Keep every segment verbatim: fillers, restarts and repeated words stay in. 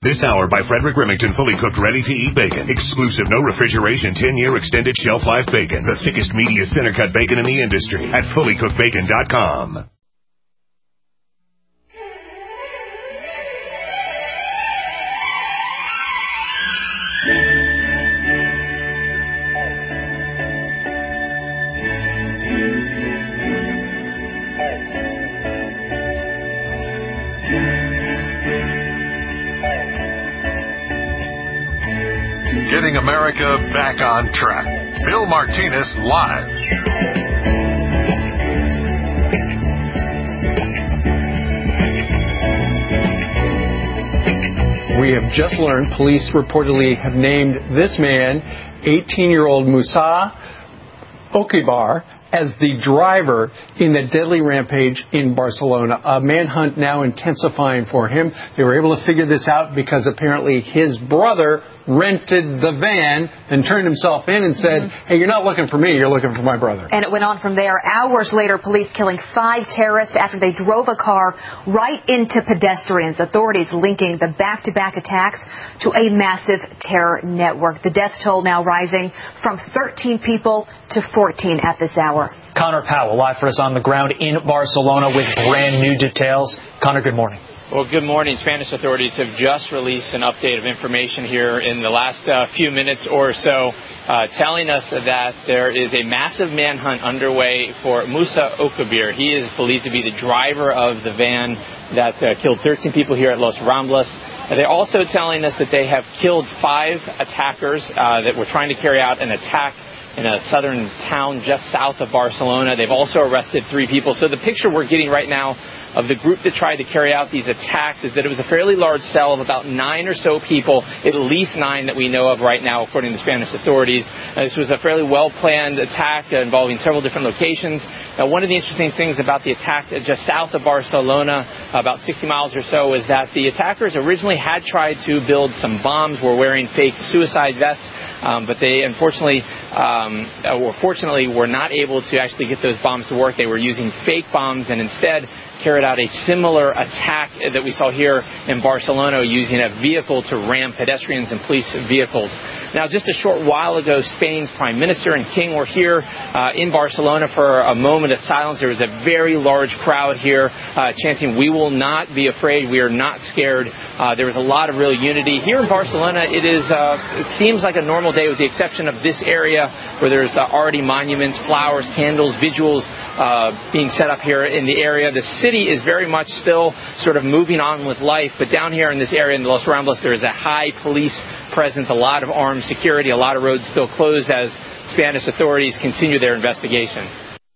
This hour by Frederick Remington, fully cooked, ready-to-eat bacon. Exclusive, no refrigeration, ten-year extended shelf life bacon. The thickest, meatiest, center-cut bacon in the industry at fully cooked bacon dot com. Getting America back on track. Bill Martinez live. We have just learned police reportedly have named this man, eighteen-year-old Musa Okibar, as the driver in the deadly rampage in Barcelona. A manhunt now intensifying for him. They were able to figure this out because apparently his brother rented the van and turned himself in and said, mm-hmm. hey, you're not looking for me, you're looking for my brother. And it went on from there. Hours later, police killing five terrorists after they drove a car right into pedestrians. Authorities linking the back-to-back attacks to a massive terror network. The death toll now rising from thirteen people to fourteen at this hour. Connor Powell, live for us on the ground in Barcelona with brand new details. Connor, good morning. Well, good morning. Spanish authorities have just released an update of information here in the last uh, few minutes or so, uh, telling us that there is a massive manhunt underway for Musa Okibar. He is believed to be the driver of the van that uh, killed thirteen people here at Los Ramblas. They're also telling us that they have killed five attackers uh, that were trying to carry out an attack in a southern town just south of Barcelona. They've also arrested three people. So the picture we're getting right now of the group that tried to carry out these attacks is that it was a fairly large cell of about nine or so people, at least nine that we know of right now, according to Spanish authorities. Uh, this was a fairly well-planned attack uh, involving several different locations. Now, one of the interesting things about the attack just south of Barcelona, about sixty miles or so, is that the attackers originally had tried to build some bombs, were wearing fake suicide vests, um, but they unfortunately, um, or fortunately, were not able to actually get those bombs to work. They were using fake bombs and instead carried out a similar attack that we saw here in Barcelona using a vehicle to ram pedestrians and police vehicles. Now, just a short while ago, Spain's Prime Minister and King were here uh, in Barcelona for a moment of silence. There was a very large crowd here uh, chanting, "We will not be afraid. We are not scared." Uh, there was a lot of real unity. Here in Barcelona, it is uh, it seems like a normal day with the exception of this area where there's uh, already monuments, flowers, candles, vigils uh, being set up here in the area. The city is very much still sort of moving on with life, but down here in this area in Los Ramblas, there is a high police presence, a lot of armed security, a lot of roads still closed as Spanish authorities continue their investigation.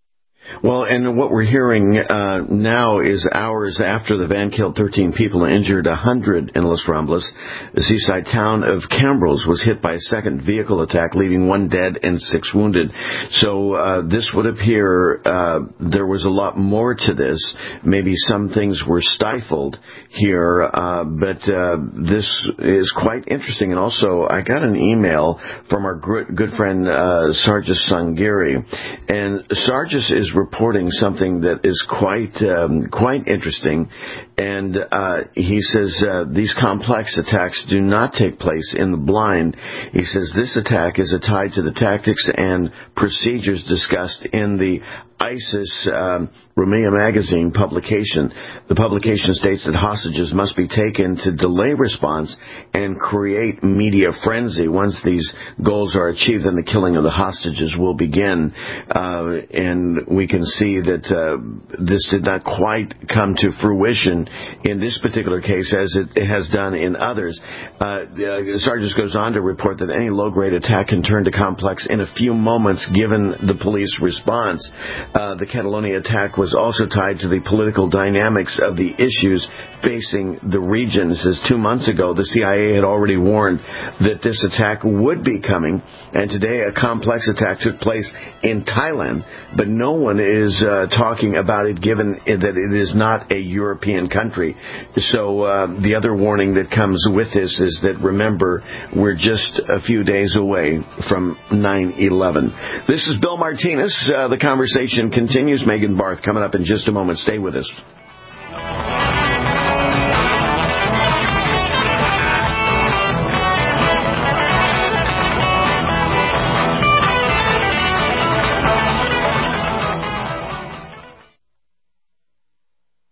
Well, and what we're hearing uh, now is hours after the van killed thirteen people and injured one hundred in Los Ramblas. The seaside town of Cambrils was hit by a second vehicle attack, leaving one dead and six wounded. So uh, this would appear uh, there was a lot more to this. Maybe some things were stifled here, uh, but uh, this is quite interesting. And also, I got an email from our good friend uh, Sargis Sangiri, and Sargis is reporting something that is quite um, quite interesting, and uh, he says uh, these complex attacks do not take place in the blind. He says this attack is tied to the tactics and procedures discussed in the ISIS um, Rumiyah magazine publication. The publication states that hostages must be taken to delay response and create media frenzy. Once these goals are achieved, then the killing of the hostages will begin. Uh, and we can see that uh, this did not quite come to fruition in this particular case as it has done in others. Uh, uh, Sargis goes on to report that any low-grade attack can turn to complex in a few moments given the police response. Uh, the Catalonia attack was also tied to the political dynamics of the issues facing the region. It says two months ago, the C I A had already warned that this attack would be coming, and today a complex attack took place in Thailand, but no one is uh, talking about it given that it is not a European country. So uh, the other warning that comes with this is that, remember, we're just a few days away from nine eleven. This is Bill Martinez. Uh, the conversation continues. Megan Barth coming up in just a moment. Stay with us.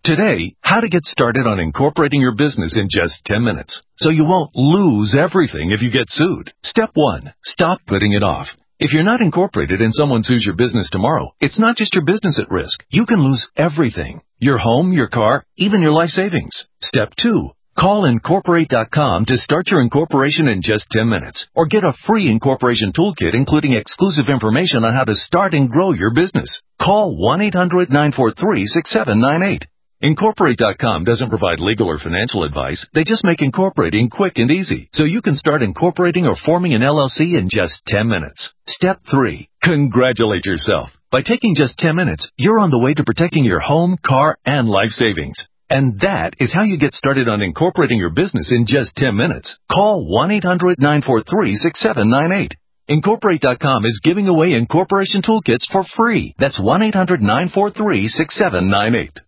Today, how to get started on incorporating your business in just ten minutes, so you won't lose everything if you get sued. Step one, stop putting it off. If you're not incorporated and someone sues your business tomorrow, it's not just your business at risk. You can lose everything. Your home, your car, even your life savings. Step two, call Incorporate dot com to start your incorporation in just ten minutes, or get a free incorporation toolkit including exclusive information on how to start and grow your business. Call one eight hundred nine four three six seven nine eight. Incorporate dot com doesn't provide legal or financial advice. They just make incorporating quick and easy, so you can start incorporating or forming an L L C in just ten minutes. Step three, congratulate yourself. By taking just ten minutes, you're on the way to protecting your home, car, and life savings. And that is how you get started on incorporating your business in just ten minutes. Call one eight hundred nine four three six seven nine eight. Incorporate dot com is giving away incorporation toolkits for free. That's one eight hundred nine four three six seven nine eight.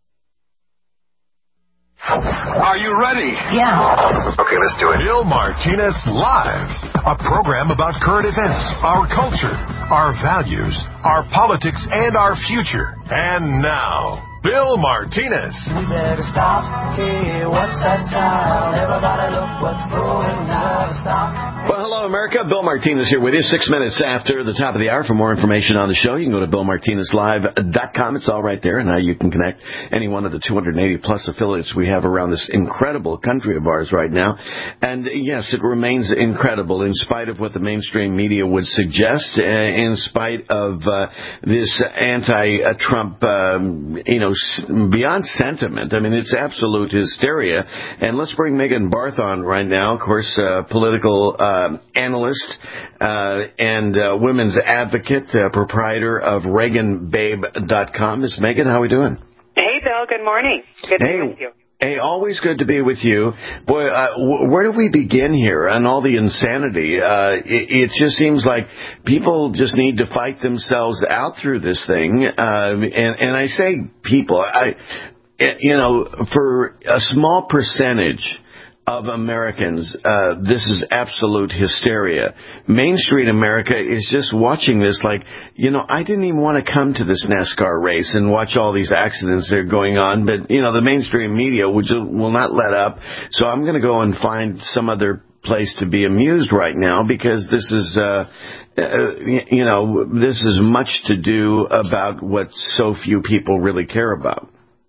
Are you ready? Yeah. Okay, let's do it. Bill Martinez Live, a program about current events, our culture, our values, our politics, and our future. And now, Bill Martinez. We better stop. Hey, what's that sound? Everybody look what's going on. Stop. Well, hello, America. Bill Martinez here with you. Six minutes after the top of the hour. For more information on the show, you can go to bill martinez live dot com. It's all right there, and now you can connect any one of the two hundred eighty plus affiliates we have around this incredible country of ours right now. And yes, it remains incredible in spite of what the mainstream media would suggest, uh, in spite of uh, this anti-Trump, um, you know, beyond sentiment. I mean, it's absolute hysteria. And let's bring Megan Barth on right now, of course, uh, political uh, analyst uh, and uh, women's advocate, uh, proprietor of Reagan Babe dot com. Miss Megan, how are we doing? Hey, Bill. Good morning. Good to hey. be with you. Hey, always good to be with you. Boy, uh, w- where do we begin here on all the insanity? Uh, it, it just seems like people just need to fight themselves out through this thing. Uh, and, and I say people, I, you know, for a small percentage of Americans, uh, this is absolute hysteria. Main Street America is just watching this like, you know, I didn't even want to come to this NASCAR race and watch all these accidents that are going on, but, you know, the mainstream media will, will not let up, so I'm going to go and find some other place to be amused right now because this is, uh, uh, you know, this is much to do about what so few people really care about.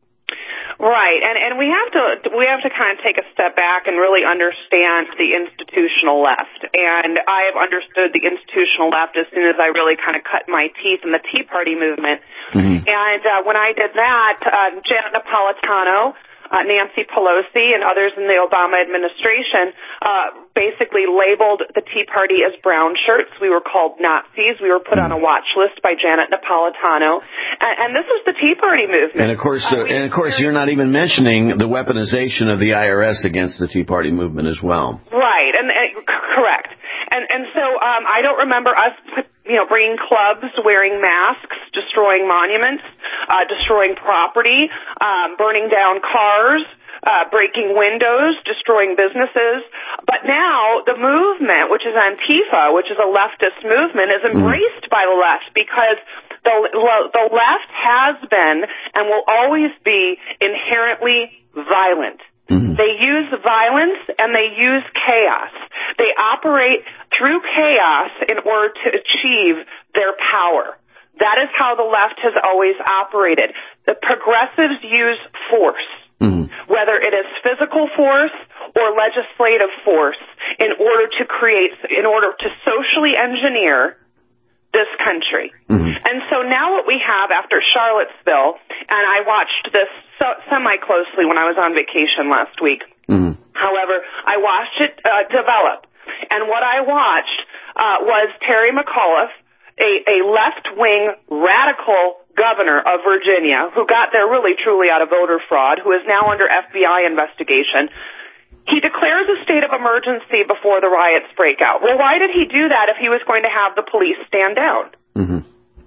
Right, and and we have to we have to kind of take a step back and really understand the institutional left. And I have understood the institutional left as soon as I really kind of cut my teeth in the Tea Party movement. Mm-hmm. And uh, when I did that, uh, Janet Napolitano, Uh, Nancy Pelosi, and others in the Obama administration uh, basically labeled the Tea Party as brown shirts. We were called Nazis. We were put on a watch list by Janet Napolitano, and, and this was the Tea Party movement. And of course, uh, and of course, you're not even mentioning the weaponization of the I R S against the Tea Party movement as well. Right, and, and correct. And and so um, I don't remember us, you know, bringing clubs, wearing masks, destroying monuments, uh, destroying property, um, burning down cars, uh, breaking windows, destroying businesses. But now the movement, which is Antifa, which is a leftist movement, is embraced by the left because the the left has been and will always be inherently violent. Mm-hmm. They use violence and they use chaos. They operate through chaos in order to achieve their power. That is how the left has always operated. The progressives use force, mm-hmm. whether it is physical force or legislative force, in order to create, in order to socially engineer this country. Mm-hmm. And so now what we have after Charlottesville, and I watched this so, semi-closely when I was on vacation last week. Mm-hmm. However, I watched it uh, develop. And what I watched uh, was Terry McAuliffe, a, a left-wing radical governor of Virginia, who got there really truly out of voter fraud, who is now under F B I investigation. He declares a state of emergency before the riots break out. Well, why did he do that if he was going to have the police stand down? Mm-hmm.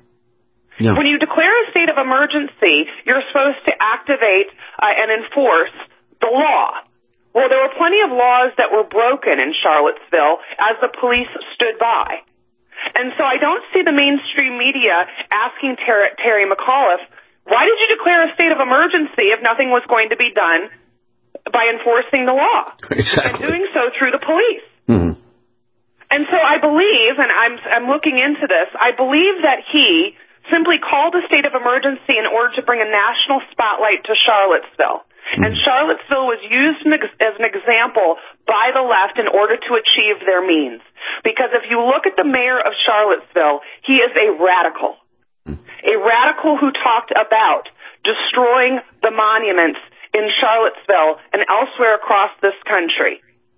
Yeah. When you declare a state of emergency, you're supposed to activate uh, and enforce the law. Well, there were plenty of laws that were broken in Charlottesville as the police stood by. And so I don't see the mainstream media asking Ter- Terry McAuliffe, Why did you declare a state of emergency if nothing was going to be done by enforcing the law? Exactly. And doing so through the police. Mm-hmm. And so I believe, and I'm, I'm looking into this, I believe that he simply called a state of emergency in order to bring a national spotlight to Charlottesville. Mm-hmm. And Charlottesville was used as an example by the left in order to achieve their means. Because if you look at the mayor of Charlottesville, he is a radical. A radical who talked about destroying the monuments in Charlottesville and elsewhere across this country.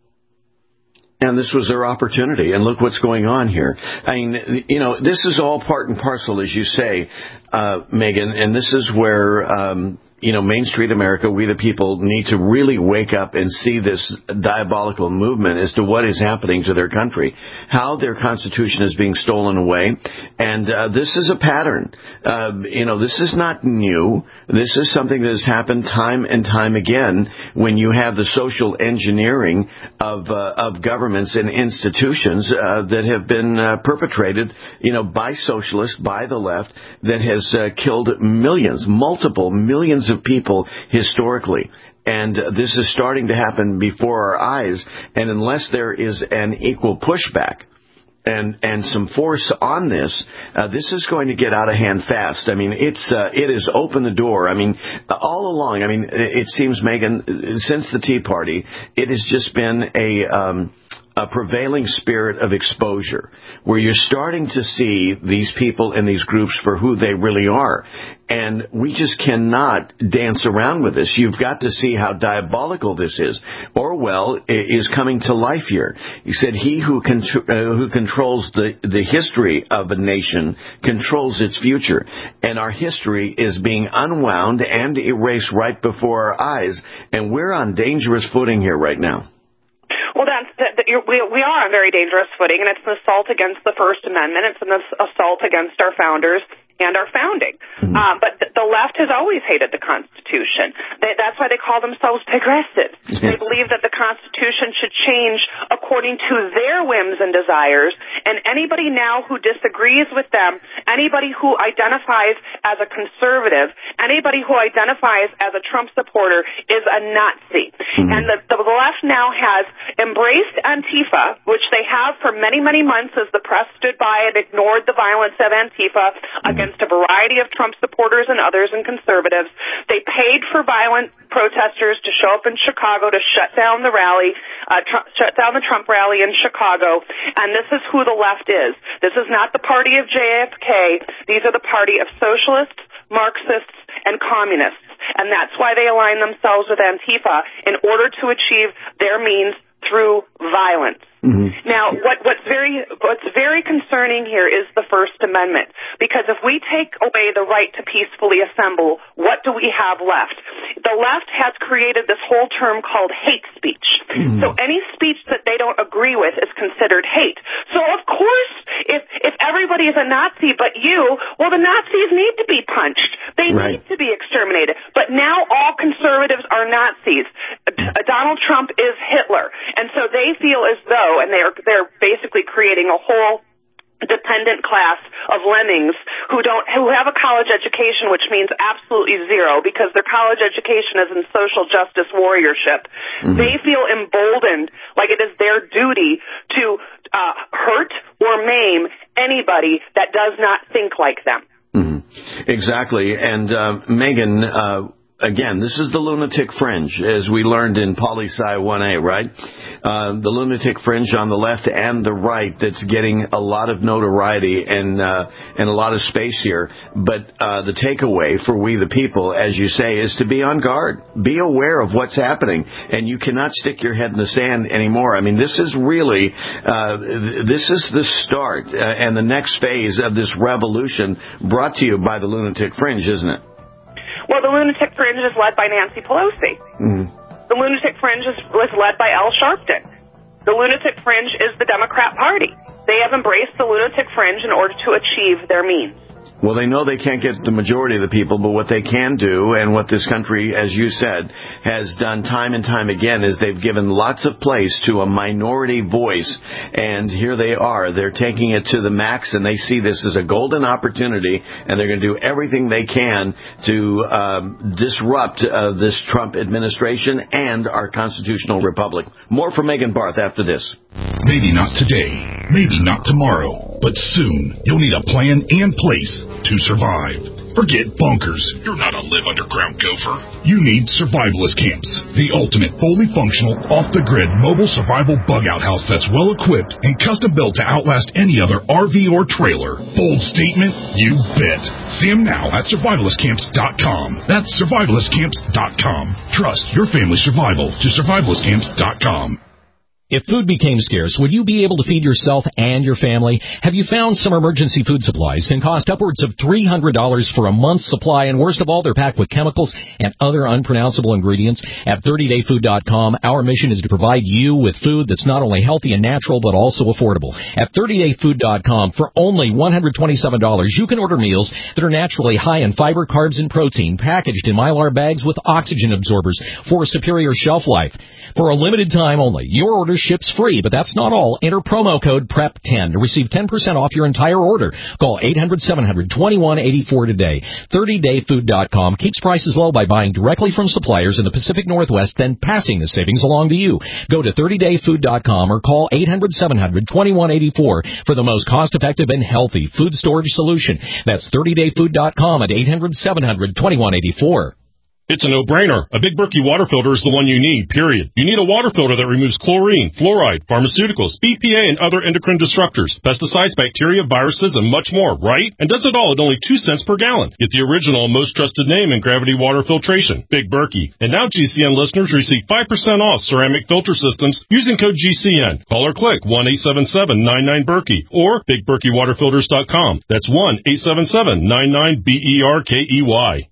And this was their opportunity. And look what's going on here. I mean, you know, this is all part and parcel, as you say, uh, Megan, and this is where, um, you know, Main Street America, we the people, need to really wake up and see this diabolical movement as to what is happening to their country, how their Constitution is being stolen away. And uh, this is a pattern. Uh, you know, this is not new. This is something that has happened time and time again when you have the social engineering of uh, of governments and institutions uh, that have been uh, perpetrated, you know, by socialists, by the left, that has uh, killed millions, multiple millions of people historically. And uh, this is starting to happen before our eyes. And unless there is an equal pushback and and some force on this, uh, this is going to get out of hand fast. I mean, it's uh, it has opened the door. I mean, all along. I mean, it seems, Megan, since the Tea Party, it has just been a um, a prevailing spirit of exposure, where you're starting to see these people and these groups for who they really are. And we just cannot dance around with this. You've got to see how diabolical this is. Orwell is coming to life here. He said, he who, con- uh, who controls the, the history of a nation controls its future. And our history is being unwound and erased right before our eyes. And we're on dangerous footing here right now. Well, that's, that, that you're, we, we are on very dangerous footing, and it's an assault against the First Amendment. It's an assault against our founders and our founding. Mm-hmm. Um, but th- the left has always hated the Constitution. They, that's why they call themselves progressive. Yes. They believe that the Constitution should change according to their whims and desires, and anybody now who disagrees with them, anybody who identifies as a conservative, anybody who identifies as a Trump supporter is a Nazi. Mm-hmm. And the, the left now has embraced Antifa, which they have for many, many months as the press stood by and ignored the violence of Antifa mm-hmm. against a variety of Trump supporters and others and conservatives. They paid for violent protesters to show up in Chicago to shut down the rally, uh, tr- shut down the Trump rally in Chicago. And this is who the left is. This is not the party of J F K. These are the party of socialists, Marxists, and communists. And that's why they align themselves with Antifa in order to achieve their means through violence. Mm-hmm. Now, what, what's very what's very concerning here is the First Amendment, because if we take away the right to peacefully assemble, what do we have left? The left has created this whole term called hate speech. Mm-hmm. So any speech that they don't agree with is considered hate. So of course, if if everybody is a Nazi but you, well, the Nazis need to be punched. They right. need to be exterminated. But now all conservatives are Nazis. Donald Trump is Hitler, and so they feel as though, and they're they're basically creating a whole dependent class of lemmings who don't who have a college education, which means absolutely zero because their college education is in social justice warriorship. Mm-hmm. They feel emboldened, like it is their duty to uh, hurt or maim anybody that does not think like them. Mm-hmm. Exactly, and uh, Megan. Uh, Again, this is the lunatic fringe, as we learned in Poli-Sci one A, right? Uh, the lunatic fringe on the left and the right that's getting a lot of notoriety and uh, and a lot of space here. But uh, the takeaway for we the people, as you say, is to be on guard. Be aware of what's happening. And you cannot stick your head in the sand anymore. I mean, this is really, uh, this is the start uh, and the next phase of this revolution brought to you by the lunatic fringe, isn't it? Well, the lunatic fringe is led by Nancy Pelosi. Mm-hmm. The lunatic fringe is, is led by Al Sharpton. The lunatic fringe is the Democrat Party. They have embraced the lunatic fringe in order to achieve their means. Well, they know they can't get the majority of the people, but what they can do, and what this country, as you said, has done time and time again, is they've given lots of place to a minority voice, and here they are. They're taking it to the max, and they see this as a golden opportunity, and they're going to do everything they can to um, disrupt uh, this Trump administration and our constitutional republic. More from Megan Barth after this. Maybe not today, maybe not tomorrow, but soon you'll need a plan and place to survive. Forget bunkers. You're not a live underground gopher. You need Survivalist Camps, the ultimate fully functional, off-the-grid mobile survival bug-out house that's well-equipped and custom-built to outlast any other R V or trailer. Bold statement? You bet. See them now at survivalist camps dot com. That's survivalist camps dot com. Trust your family's survival to survivalist camps dot com. If food became scarce, would you be able to feed yourself and your family? Have you found some emergency food supplies can cost upwards of three hundred dollars for a month's supply, and worst of all, they're packed with chemicals and other unpronounceable ingredients? At thirty day food dot com, our mission is to provide you with food that's not only healthy and natural, but also affordable. At thirty day food dot com, for only one hundred twenty-seven dollars, you can order meals that are naturally high in fiber, carbs, and protein, packaged in Mylar bags with oxygen absorbers for superior shelf life. For a limited time only, your order ships free, but that's not all. Enter promo code P R E P ten to receive ten percent off your entire order. Call eight hundred, seven hundred, twenty-one eighty-four today. thirty day food dot com keeps prices low by buying directly from suppliers in the Pacific Northwest, then passing the savings along to you. Go to thirty day food dot com or call eight hundred, seven hundred, twenty-one eighty-four for the most cost-effective and healthy food storage solution. That's thirty day food dot com at eight hundred, seven hundred, twenty-one eighty-four. It's a no-brainer. A Big Berkey water filter is the one you need, period. You need a water filter that removes chlorine, fluoride, pharmaceuticals, B P A, and other endocrine disruptors, pesticides, bacteria, viruses, and much more, right? And does it all at only two cents per gallon. Get the original, most trusted name in gravity water filtration, Big Berkey. And now G C N listeners receive five percent off ceramic filter systems using code G C N. Call or click one eight seven seven, nine nine, Berkey or big berkey water filters dot com. That's one eight seven seven, nine nine, B E R K E Y.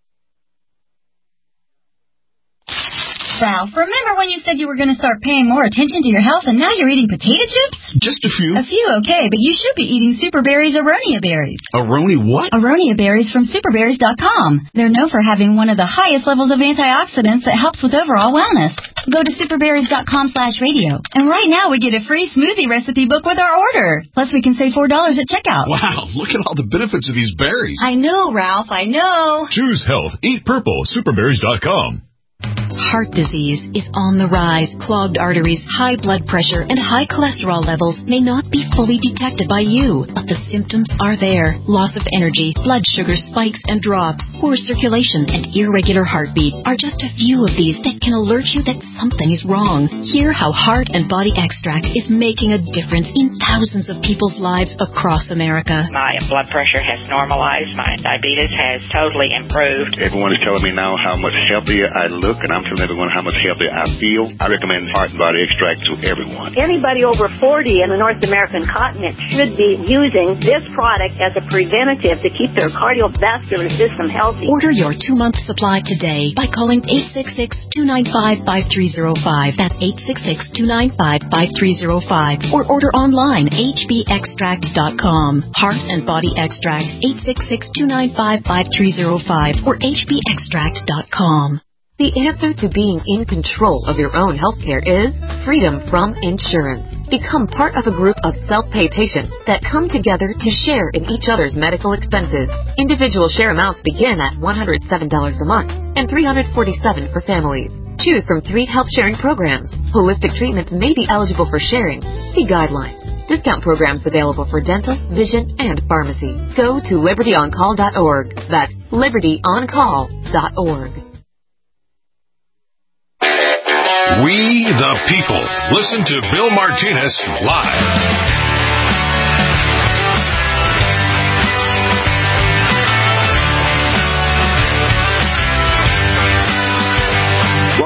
Ralph, remember when you said you were going to start paying more attention to your health and now you're eating potato chips? Just a few. A few, okay, but you should be eating Super Berries Aronia berries. Aroni what? Aronia berries from super berries dot com. They're known for having one of the highest levels of antioxidants that helps with overall wellness. Go to super berries dot com slash radio. And right now we get a free smoothie recipe book with our order. Plus we can save four dollars at checkout. Wow, look at all the benefits of these berries. I know, Ralph, I know. Choose health. Eat purple. super berries dot com. Heart disease is on the rise. Clogged arteries, high blood pressure, and high cholesterol levels may not be fully detected by you, but the symptoms are there. Loss of energy, blood sugar spikes and drops, poor circulation, and irregular heartbeat are just a few of these that can alert you that something is wrong. Hear how Heart and Body Extract is making a difference in thousands of people's lives across America. My blood pressure has normalized. My diabetes has totally improved. Everyone is telling me now how much healthier I look, and I'm telling everyone how much healthier I feel. I recommend Heart and Body Extract to everyone. Anybody over forty in the North American continent should be using this product as a preventative to keep their cardiovascular system healthy. Order your two-month supply today by calling eight six six, two nine five, five three zero five. That's eight six six, two nine five, five three zero five. Or order online, H B extract dot com. Heart and Body Extract, eight six six, two nine five, five three zero five or H B extract dot com. The answer to being in control of your own healthcare is freedom from insurance. Become part of a group of self-pay patients that come together to share in each other's medical expenses. Individual share amounts begin at one hundred seven dollars a month and three hundred forty-seven dollars for families. Choose from three health sharing programs. Holistic treatments may be eligible for sharing. See guidelines. Discount programs available for dental, vision, and pharmacy. Go to liberty on call dot org. That's liberty on call dot org. We the people. Listen to Bill Martinez live.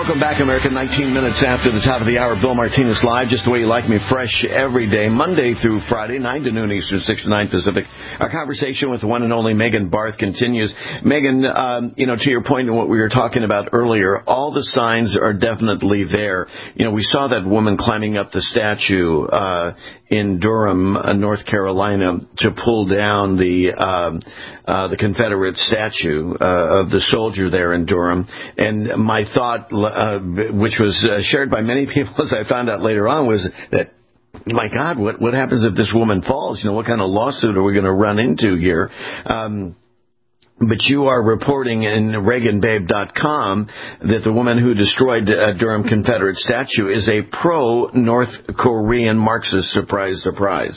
Welcome back, America. nineteen minutes after the top of the hour, Bill Martinez live, just the way you like me, fresh every day, Monday through Friday, nine to noon Eastern, six to nine Pacific. Our conversation with the one and only Megan Barth continues. Megan, um, you know, to your point in what we were talking about earlier, all the signs are definitely there. You know, we saw that woman climbing up the statue uh, in Durham, uh, North Carolina, to pull down the um, uh, the Confederate statue uh, of the soldier there in Durham. And my thought, uh, which was uh, shared by many people as I found out later on, was that, my God, what what happens if this woman falls? You know, what kind of lawsuit are we going to run into here? Um, But you are reporting in Reagan Babe dot com that the woman who destroyed uh, Durham Confederate statue is a pro-North Korean Marxist. Surprise, surprise.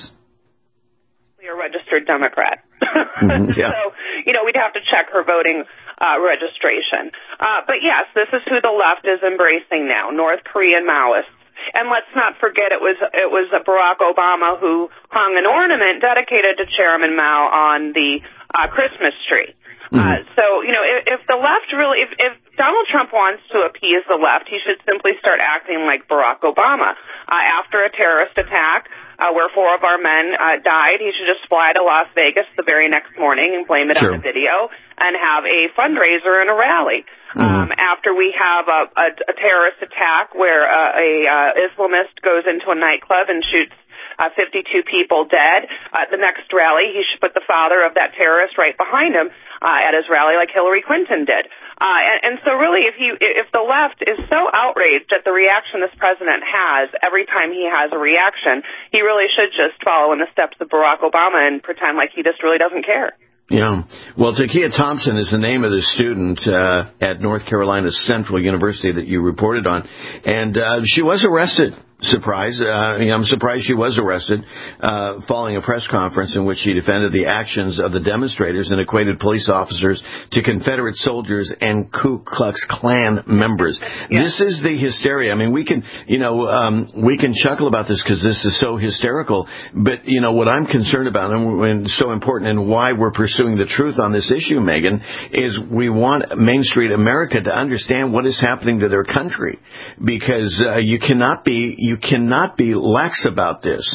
A registered Democrat. Mm-hmm, yeah. So, you know, we'd have to check her voting uh, registration. Uh, but yes, this is who the left is embracing now, North Korean Maoists. And let's not forget it was it was Barack Obama who hung an ornament dedicated to Chairman Mao on the uh, Christmas tree. Mm-hmm. Uh, so, you know, if, if the left really, if, if Donald Trump wants to appease the left, he should simply start acting like Barack Obama. Uh, after a terrorist attack uh, where four of our men uh, died, he should just fly to Las Vegas the very next morning and blame it sure. on a video and have a fundraiser and a rally. Mm-hmm. Um, after we have a, a, a terrorist attack where uh, a uh, Islamist goes into a nightclub and shoots Uh, fifty-two people dead. Uh, the next rally, he should put the father of that terrorist right behind him uh, at his rally, like Hillary Clinton did. Uh, and, and so, really, if you if the left is so outraged at the reaction this president has every time he has a reaction, he really should just follow in the steps of Barack Obama and pretend like he just really doesn't care. Yeah. Well, Takia Thompson is the name of the student uh, at North Carolina Central University that you reported on, and uh, she was arrested. Surprise. Uh, I'm surprised she was arrested uh, following a press conference in which she defended the actions of the demonstrators and equated police officers to Confederate soldiers and Ku Klux Klan members. Yeah. This is the hysteria. I mean, we can, you know, um, we can chuckle about this because this is so hysterical. But, you know, what I'm concerned about and, and so important and why we're pursuing the truth on this issue, Megan, is we want Main Street America to understand what is happening to their country, because uh, you cannot be you cannot be lax about this.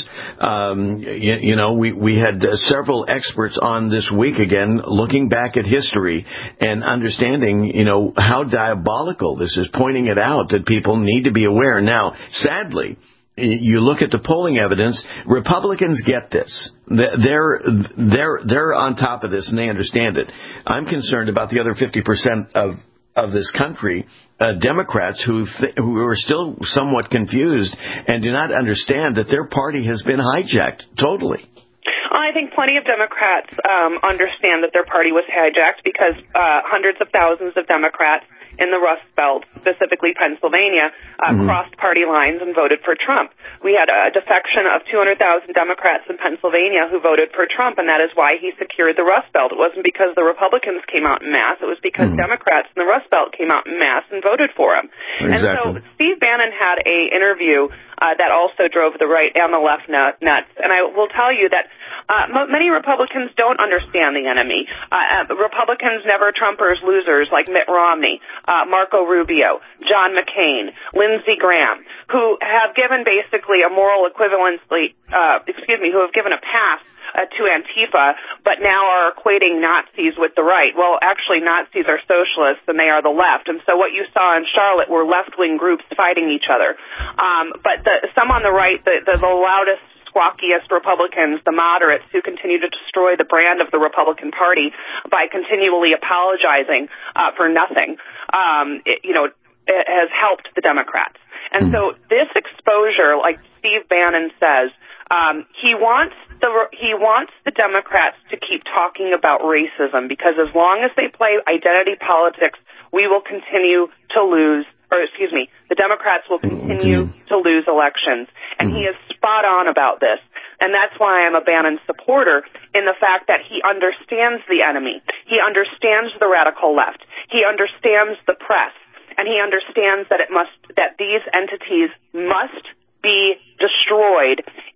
Um, you, you know, we we had uh, several experts on this week again, looking back at history and understanding, you know, how diabolical this is, pointing it out that people need to be aware. Now, sadly, you look at the polling evidence, Republicans get this. They're, they're, they're on top of this and they understand it. I'm concerned about the other fifty percent of, of this country, uh, Democrats who, th- who are still somewhat confused and do not understand that their party has been hijacked totally. I think plenty of Democrats um, understand that their party was hijacked because uh, hundreds of thousands of Democrats in the Rust Belt, specifically Pennsylvania, uh, mm-hmm. crossed party lines and voted for Trump. We had a defection of two hundred thousand Democrats in Pennsylvania who voted for Trump, and that is why he secured the Rust Belt. It wasn't because the Republicans came out in mass. It was because mm-hmm. Democrats in the Rust Belt came out in mass and voted for him. Exactly. And so Steve Bannon had a interview uh, that also drove the right and the left nuts. And I will tell you that Uh, many Republicans don't understand the enemy. Uh, Republicans never Trumpers losers like Mitt Romney, uh, Marco Rubio, John McCain, Lindsey Graham, who have given basically a moral equivalency, uh, excuse me, who have given a pass uh, to Antifa, but now are equating Nazis with the right. Well, actually, Nazis are socialists and they are the left. And so what you saw in Charlotte were left-wing groups fighting each other. Um, but the, some on the right, the, the, the loudest, squawkiest Republicans, the moderates who continue to destroy the brand of the Republican Party by continually apologizing uh, for nothing, um, it, you know, it has helped the Democrats. And so this exposure, like Steve Bannon says, um, he wants the he wants the Democrats to keep talking about racism, because as long as they play identity politics, we will continue to lose. Or excuse me, the Democrats will continue to lose elections. And he is spot on about this. And that's why I'm a Bannon supporter, in the fact that he understands the enemy. He understands the radical left. He understands the press. And he understands that it must, that these entities must be destroyed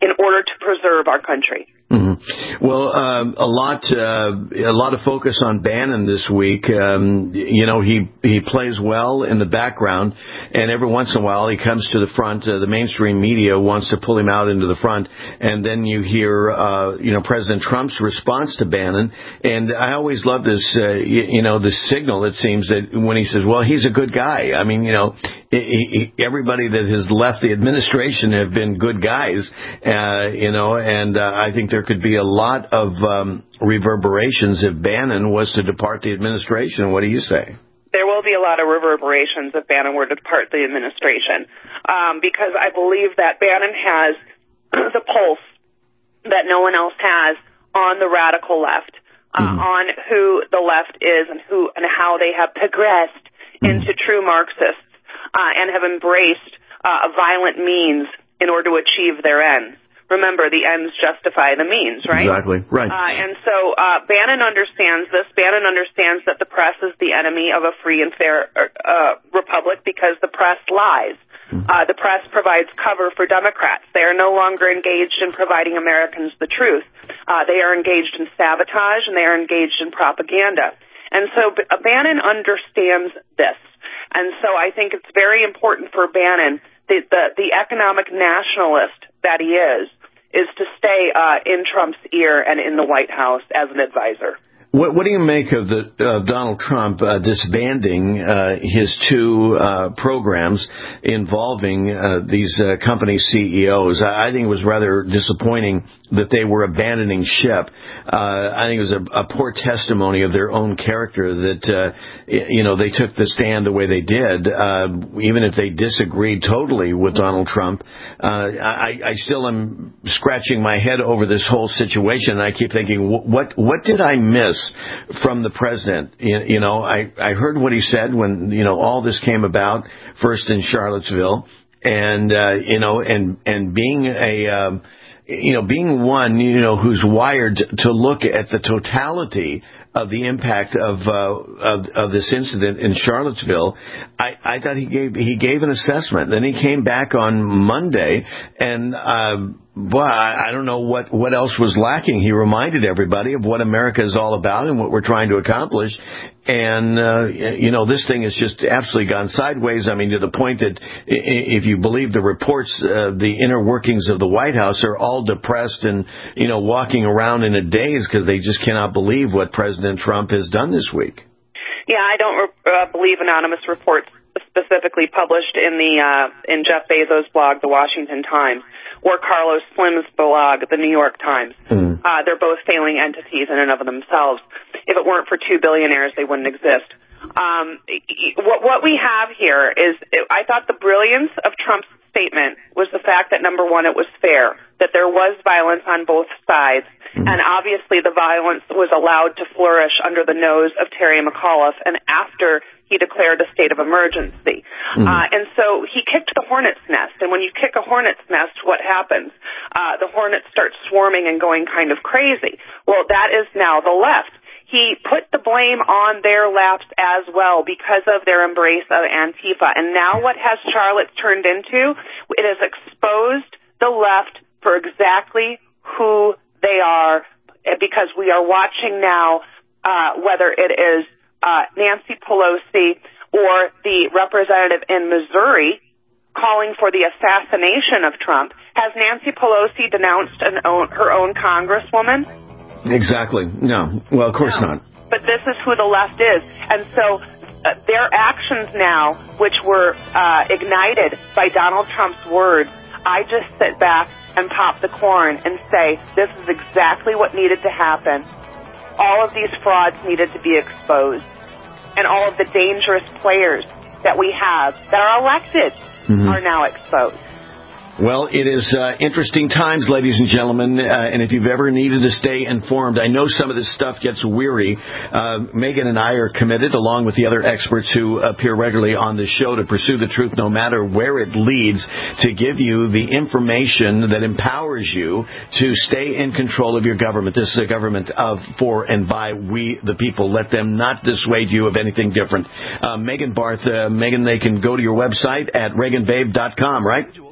in order to preserve our country. Mm-hmm. Well, uh, a lot, uh, a lot of focus on Bannon this week. Um, you know, he he plays well in the background, and every once in a while he comes to the front. Uh, the mainstream media wants to pull him out into the front, and then you hear, uh, you know, President Trump's response to Bannon. And I always love this, uh, you, you know, this signal. It seems that when he says, "Well, he's a good guy." I mean, you know, he, he, everybody that has left the administration have been good guys, uh, you know, and uh, I think there could be a lot of um, reverberations if Bannon was to depart the administration. What do you say? There will be a lot of reverberations if Bannon were to depart the administration, um, because I believe that Bannon has the pulse that no one else has on the radical left, uh, mm-hmm. on who the left is and who and how they have progressed mm-hmm. into true Marxists uh, and have embraced uh, violent means in order to achieve their ends. Remember, the ends justify the means, right? Exactly, right. Uh, and so uh, Bannon understands this. Bannon understands that the press is the enemy of a free and fair uh, republic because the press lies. Mm-hmm. Uh, the press provides cover for Democrats. They are no longer engaged in providing Americans the truth. Uh, they are engaged in sabotage, and they are engaged in propaganda. And so uh, Bannon understands this. And so I think it's very important for Bannon, the, the, the economic nationalist that he is, is to stay uh, in Trump's ear and in the White House as an advisor. What, what do you make of the of Donald Trump uh, disbanding uh, his two uh, programs involving uh, these uh, company C E Os? I, I think it was rather disappointing that they were abandoning ship. Uh, I think it was a, a poor testimony of their own character that uh, you know they took the stand the way they did, uh, even if they disagreed totally with Donald Trump. Uh, I, I still am scratching my head over this whole situation, and I keep thinking, what what did I miss from the president? You, you know, I, I heard what he said when, you know, all this came about, first in Charlottesville, and, uh, you know, and, and being a, um, you know, being one, you know, who's wired to look at the totality of the impact of, uh, of, of this incident in Charlottesville, I, I thought he gave, he gave an assessment. Then he came back on Monday and, uh, Well, I don't know what, what else was lacking. He reminded everybody of what America is all about and what we're trying to accomplish. And, uh, you know, this thing has just absolutely gone sideways. I mean, to the point that if you believe the reports, uh, the inner workings of the White House are all depressed and, you know, walking around in a daze because they just cannot believe what President Trump has done this week. Yeah, I don't uh, believe anonymous reports specifically published in the uh, in Jeff Bezos' blog, The Washington Times, or Carlos Slim's blog, The New York Times. Mm. Uh, they're both failing entities in and of themselves. If it weren't for two billionaires, they wouldn't exist. Um, what, what we have here is, I thought the brilliance of Trump's statement was the fact that, number one, it was fair, that there was violence on both sides, mm. and obviously the violence was allowed to flourish under the nose of Terry McAuliffe and after he declared a state of emergency. Mm. Uh, and so he kicked the hornet's nest. And when you kick a hornet's nest, what happens? Uh, the hornets start swarming and going kind of crazy. Well, that is now the left. He put the blame on their laps as well because of their embrace of Antifa. And now what has Charlotte turned into? It has exposed the left for exactly who they are, because we are watching now uh, whether it is Uh, Nancy Pelosi or the representative in Missouri calling for the assassination of Trump. Has Nancy Pelosi denounced an own, her own congresswoman? Exactly. No. Well, of course no. not. But this is who the left is. And so uh, their actions now, which were uh, ignited by Donald Trump's words, I just sit back and pop the corn and say, this is exactly what needed to happen. All of these frauds needed to be exposed. And all of the dangerous players that we have that are elected mm-hmm. are now exposed. Well, it is uh, interesting times, ladies and gentlemen, uh, and if you've ever needed to stay informed, I know some of this stuff gets weary. Uh, Megan and I are committed, along with the other experts who appear regularly on the show, to pursue the truth no matter where it leads, to give you the information that empowers you to stay in control of your government. This is a government of, for, and by we, the people. Let them not dissuade you of anything different. Uh, Megan Barth, uh, Megan, they can go to your website at Reagan Babe dot com, right? And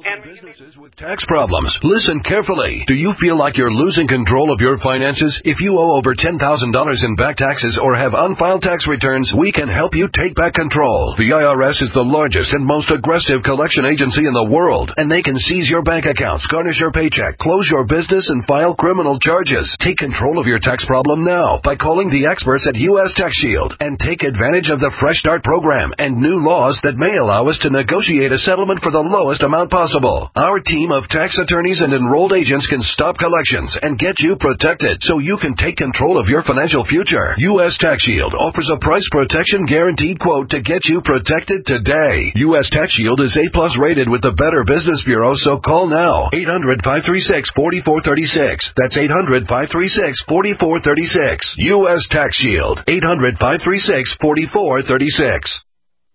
businesses with tax problems. Listen carefully. Do you feel like you're losing control of your finances? If you owe over ten thousand dollars in back taxes or have unfiled tax returns, we can help you take back control. The I R S is the largest and most aggressive collection agency in the world, and they can seize your bank accounts, garnish your paycheck, close your business, and file criminal charges. Take control of your tax problem now by calling the experts at U S Tax Shield and take advantage of the Fresh Start program and new laws that may allow us to negotiate a settlement for the lowest amount possible. Our team of tax attorneys and enrolled agents can stop collections and get you protected so you can take control of your financial future. U S Tax Shield offers a price protection guaranteed quote to get you protected today. U S Tax Shield is A plus rated with the Better Business Bureau, so call now. eight hundred, five three six, four four three six. That's eight hundred, five three six, four four three six. U S Tax Shield. eight hundred, five three six, four four three six.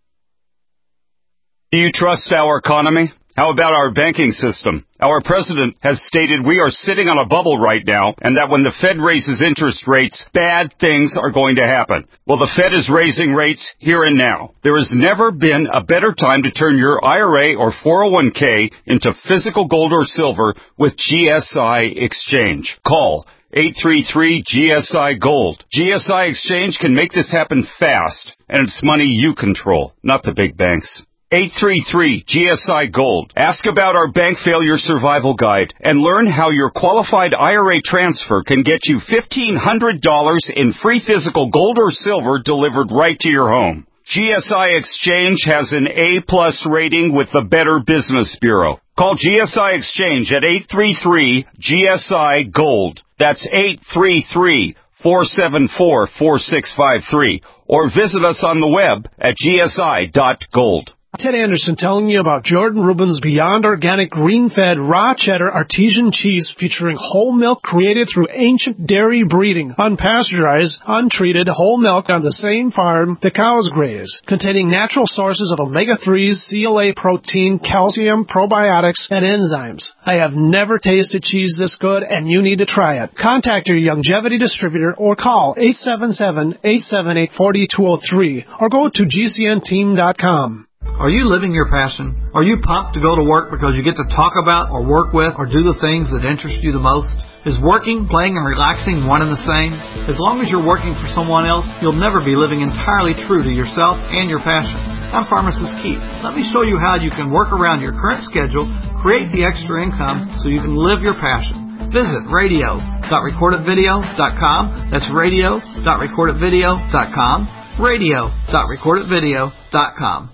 Do you trust our economy? How about our banking system? Our president has stated we are sitting on a bubble right now, and that when the Fed raises interest rates, bad things are going to happen. Well, the Fed is raising rates here and now. There has never been a better time to turn your I R A or four oh one k into physical gold or silver with G S I Exchange. Call eight three three G S I Gold. G S I Exchange can make this happen fast, and it's money you control, not the big banks. eight three three G S I Gold. Ask about our bank failure survival guide and learn how your qualified I R A transfer can get you fifteen hundred dollars in free physical gold or silver delivered right to your home. G S I Exchange has an A plus rating with the Better Business Bureau. Call G S I Exchange at eight three three G S I Gold. That's eight three three, four seven four, four six five three. Or visit us on the web at G S I dot gold. Ted Anderson telling you about Jordan Rubin's Beyond Organic Green-Fed Raw Cheddar Artesian Cheese featuring whole milk created through ancient dairy breeding, unpasteurized, untreated whole milk on the same farm the cows graze, containing natural sources of omega threes, C L A protein, calcium, probiotics, and enzymes. I have never tasted cheese this good, and you need to try it. Contact your Longevity distributor or call eight seven seven, eight seven eight, four two zero three or go to G C N team dot com. Are you living your passion? Are you pumped to go to work because you get to talk about or work with or do the things that interest you the most? Is working, playing, and relaxing one and the same? As long as you're working for someone else, you'll never be living entirely true to yourself and your passion. I'm Pharmacist Keith. Let me show you how you can work around your current schedule, create the extra income so you can live your passion. Visit radio dot record it video dot com. That's radio dot record it video dot com. radio dot record it video dot com.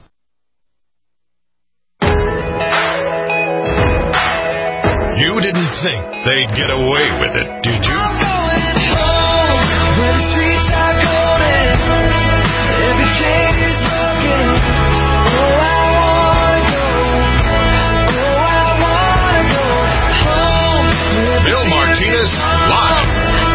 You didn't think they'd get away with it, did you? Bill Martinez live.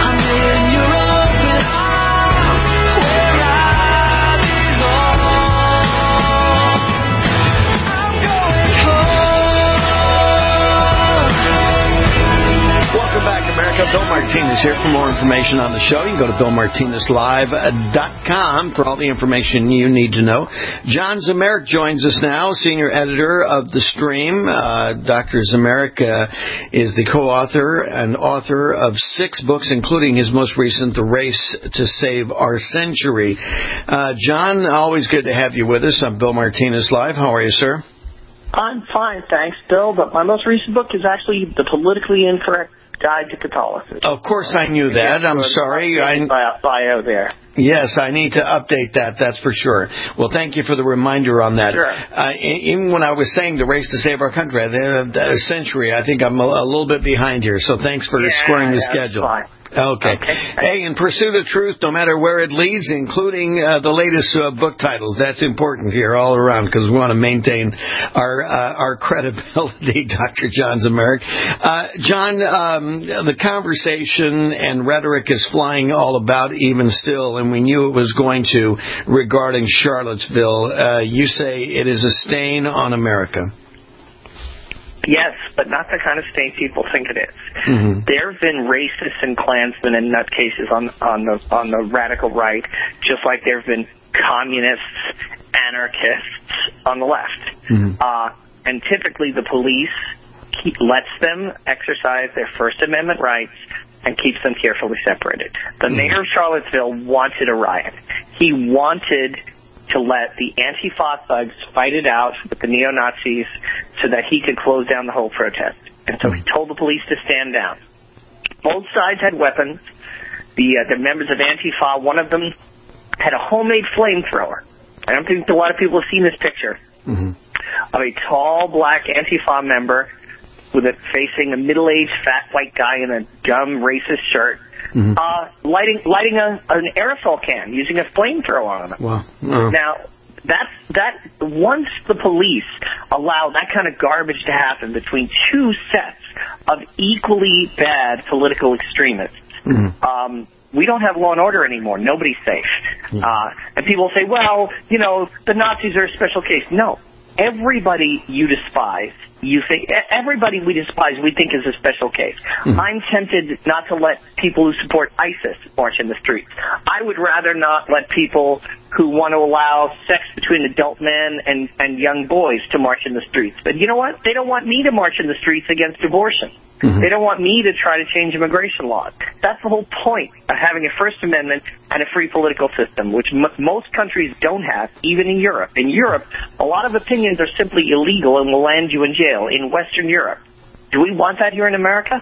Welcome back, America. Bill Martinez here. For more information on the show, you can go to bill martinez live dot com for all the information you need to know. John Zemerick joins us now, senior editor of The Stream. Uh, Doctor Zemerick uh, is the co-author and author of six books, including his most recent, The Race to Save Our Century. Uh, John, always good to have you with us on Bill Martinez Live. How are you, sir? I'm fine, thanks, Bill, but my most recent book is actually The Politically Incorrect Guide to Catholicism. Of course I knew that. I'm sorry. I bio there. Yes, I need to update that, that's for sure. Well, thank you for the reminder on that. Sure. Uh, even when I was saying The Race to Save Our Country, a century, I think I'm a, a little bit behind here, so thanks for yeah, squaring the that's schedule. Fine. Okay. okay. Hey, in pursuit of truth, no matter where it leads, including uh, the latest uh, book titles, that's important here all around because we want to maintain our uh, our credibility, Doctor John Zemerick. Uh, John, um, the conversation and rhetoric is flying all about even still, and we knew it was going to regarding Charlottesville. Uh, you say it is a stain on America. Yes, but not the kind of stain people think it is. Mm-hmm. There have been racists and Klansmen and nutcases on on the on the radical right, just like there have been communists, anarchists on the left. Mm-hmm. Uh, and typically the police keep, lets them exercise their First Amendment rights and keeps them carefully separated. The mayor of Charlottesville wanted a riot. He wanted to let the Antifa thugs fight it out with the neo-Nazis so that he could close down the whole protest. And so he told the police to stand down. Both sides had weapons. The, uh, the members of Antifa, one of them had a homemade flamethrower. I don't think a lot of people have seen this picture mm-hmm. of a tall black Antifa member with it facing a middle-aged fat white guy in a dumb racist shirt, mm-hmm. uh, lighting lighting a, an aerosol can using a flamethrower on it. Wow. wow. Now, that's, that once the police allow that kind of garbage to happen between two sets of equally bad political extremists, mm-hmm. um, we don't have law and order anymore. Nobody's safe. Mm-hmm. Uh, and people say, well, you know, the Nazis are a special case. No. Everybody you despise, you think everybody we despise, we think is a special case. Mm-hmm. I'm tempted not to let people who support ISIS march in the streets. I would rather not let people who want to allow sex between adult men and, and young boys to march in the streets. But you know what? They don't want me to march in the streets against abortion. Mm-hmm. They don't want me to try to change immigration laws. That's the whole point of having a First Amendment and a free political system, which m- most countries don't have, even in Europe. In Europe, a lot of opinions are simply illegal and will land you in jail. In Western Europe, do we want that here in America?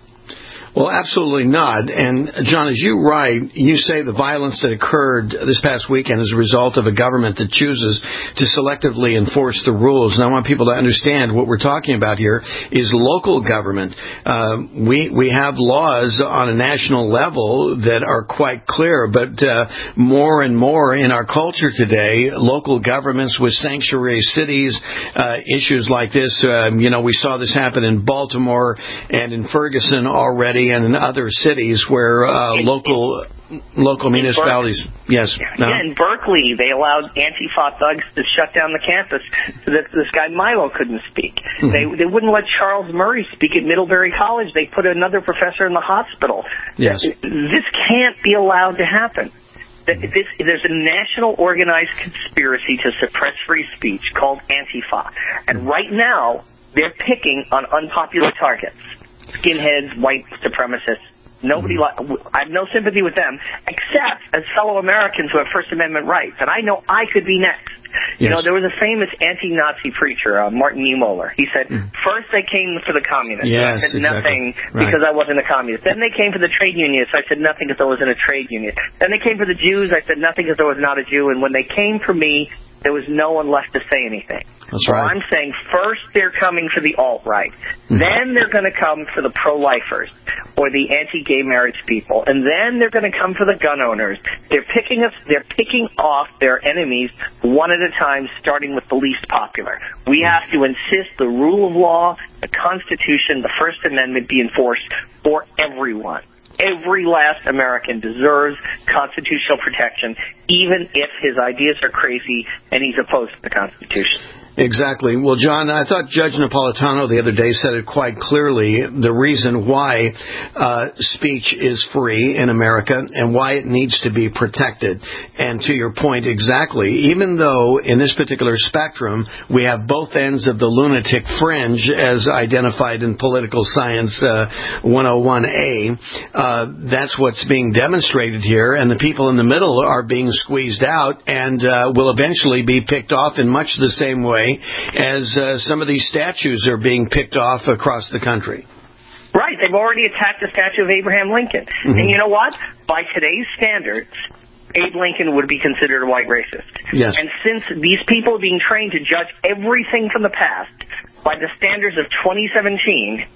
Well, absolutely not. And, John, as you write, you say the violence that occurred this past weekend is a result of a government that chooses to selectively enforce the rules. And I want people to understand what we're talking about here is local government. Uh, we we have laws on a national level that are quite clear, but uh, more and more in our culture today, local governments with sanctuary cities, uh, issues like this, um, you know, we saw this happen in Baltimore and in Ferguson already, and in other cities where uh, local local municipalities, yes. No? Yeah, in Berkeley, they allowed Antifa thugs to shut down the campus so that this guy Milo couldn't speak. Mm-hmm. They they wouldn't let Charles Murray speak at Middlebury College. They put another professor in the hospital. Yes. This can't be allowed to happen. This, there's a national organized conspiracy to suppress free speech called Antifa. And right now, they're picking on unpopular targets. Skinheads, white supremacists. Nobody, li- I have no sympathy with them, except as fellow Americans who have First Amendment rights. And I know I could be next. Yes. You know, there was a famous anti-Nazi preacher, uh, Martin Niemöller. He said, mm. first they came for the communists. Yes, I said exactly. nothing right. because I wasn't a communist. Then they came for the trade unionists. I said nothing because I wasn't a trade union. Then they came for the Jews. I said nothing because I was not a Jew. And when they came for me, there was no one left to say anything. That's so right. I'm saying first they're coming for the alt-right. Mm-hmm. Then they're going to come for the pro-lifers or the anti-gay marriage people. And then they're going to come for the gun owners. They're picking us, they're picking off their enemies one at a time, starting with the least popular. We have to insist the rule of law, the Constitution, the First Amendment be enforced for everyone. Every last American deserves constitutional protection, even if his ideas are crazy and he's opposed to the Constitution. Exactly. Well, John, I thought Judge Napolitano the other day said it quite clearly, the reason why uh, speech is free in America and why it needs to be protected. And to your point, exactly, even though in this particular spectrum we have both ends of the lunatic fringe as identified in Political Science uh, one oh one A, uh, that's what's being demonstrated here, and the people in the middle are being squeezed out and uh, will eventually be picked off in much the same way as uh, some of these statues are being picked off across the country. Right. They've already attacked the statue of Abraham Lincoln. Mm-hmm. And you know what? By today's standards, Abe Lincoln would be considered a white racist. Yes. And since these people are being trained to judge everything from the past by the standards of twenty seventeen,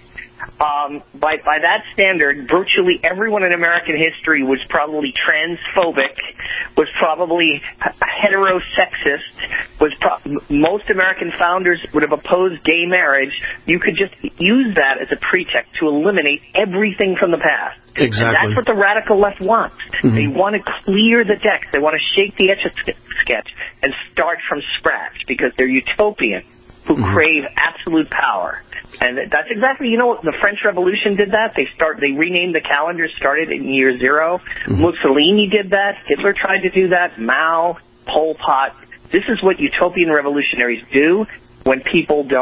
Um, by by that standard, virtually everyone in American history was probably transphobic, was probably heterosexist, was pro- most American founders would have opposed gay marriage. You could just use that as a pretext to eliminate everything from the past. Exactly. And that's what the radical left wants. Mm-hmm. They want to clear the decks. They want to shake the Etch-a-Sketch and start from scratch because they're utopian, who mm-hmm. crave absolute power. And that's exactly, you know, the French Revolution did that. They start, they renamed the calendar, started in year zero. Mm-hmm. Mussolini did that. Hitler tried to do that. Mao, Pol Pot. This is what utopian revolutionaries do when people don't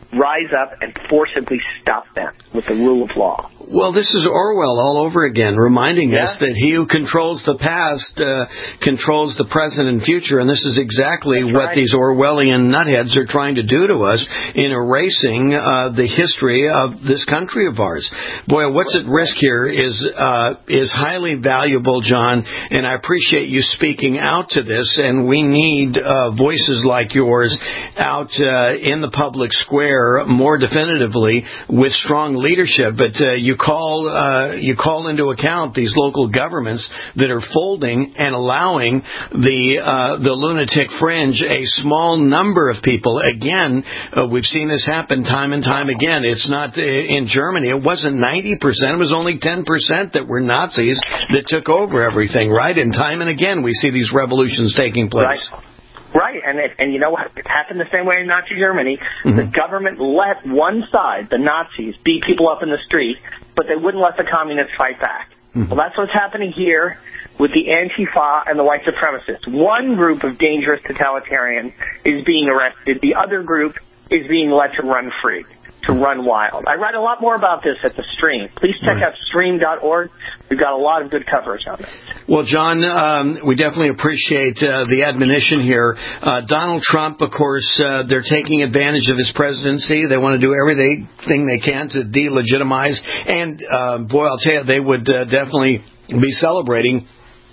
rise up and forcibly stop them with the rule of law. Well, this is Orwell all over again, reminding yeah. us that he who controls the past uh, controls the present and future, and this is exactly That's what right. these Orwellian nutheads are trying to do to us in erasing uh, the history of this country of ours. Boy, what's at risk here is uh, is highly valuable, John, and I appreciate you speaking out to this, and we need uh, voices like yours out uh, in the public square more definitively with strong leadership. But uh, you call uh, you call into account these local governments that are folding and allowing the uh, the lunatic fringe, a small number of people. Again, uh, we've seen this happen time and time again. It's not uh, in Germany. It wasn't ninety percent. It was only ten percent that were Nazis that took over everything, right? And time and again we see these revolutions taking place. Right. Right, and it, and you know what? It happened the same way in Nazi Germany. Mm-hmm. The government let one side, the Nazis, beat people up in the street, but they wouldn't let the communists fight back. Mm-hmm. Well, that's what's happening here with the Antifa and the white supremacists. One group of dangerous totalitarians is being arrested. The other group is being let to run free, to run wild. I write a lot more about this at the Stream. Please check right. out stream dot org. We've got a lot of good coverage on this. Well, John, um, we definitely appreciate uh, the admonition here. Uh, Donald Trump, of course, uh, they're taking advantage of his presidency. They want to do everything they can to delegitimize. And, uh, boy, I'll tell you, they would uh, definitely be celebrating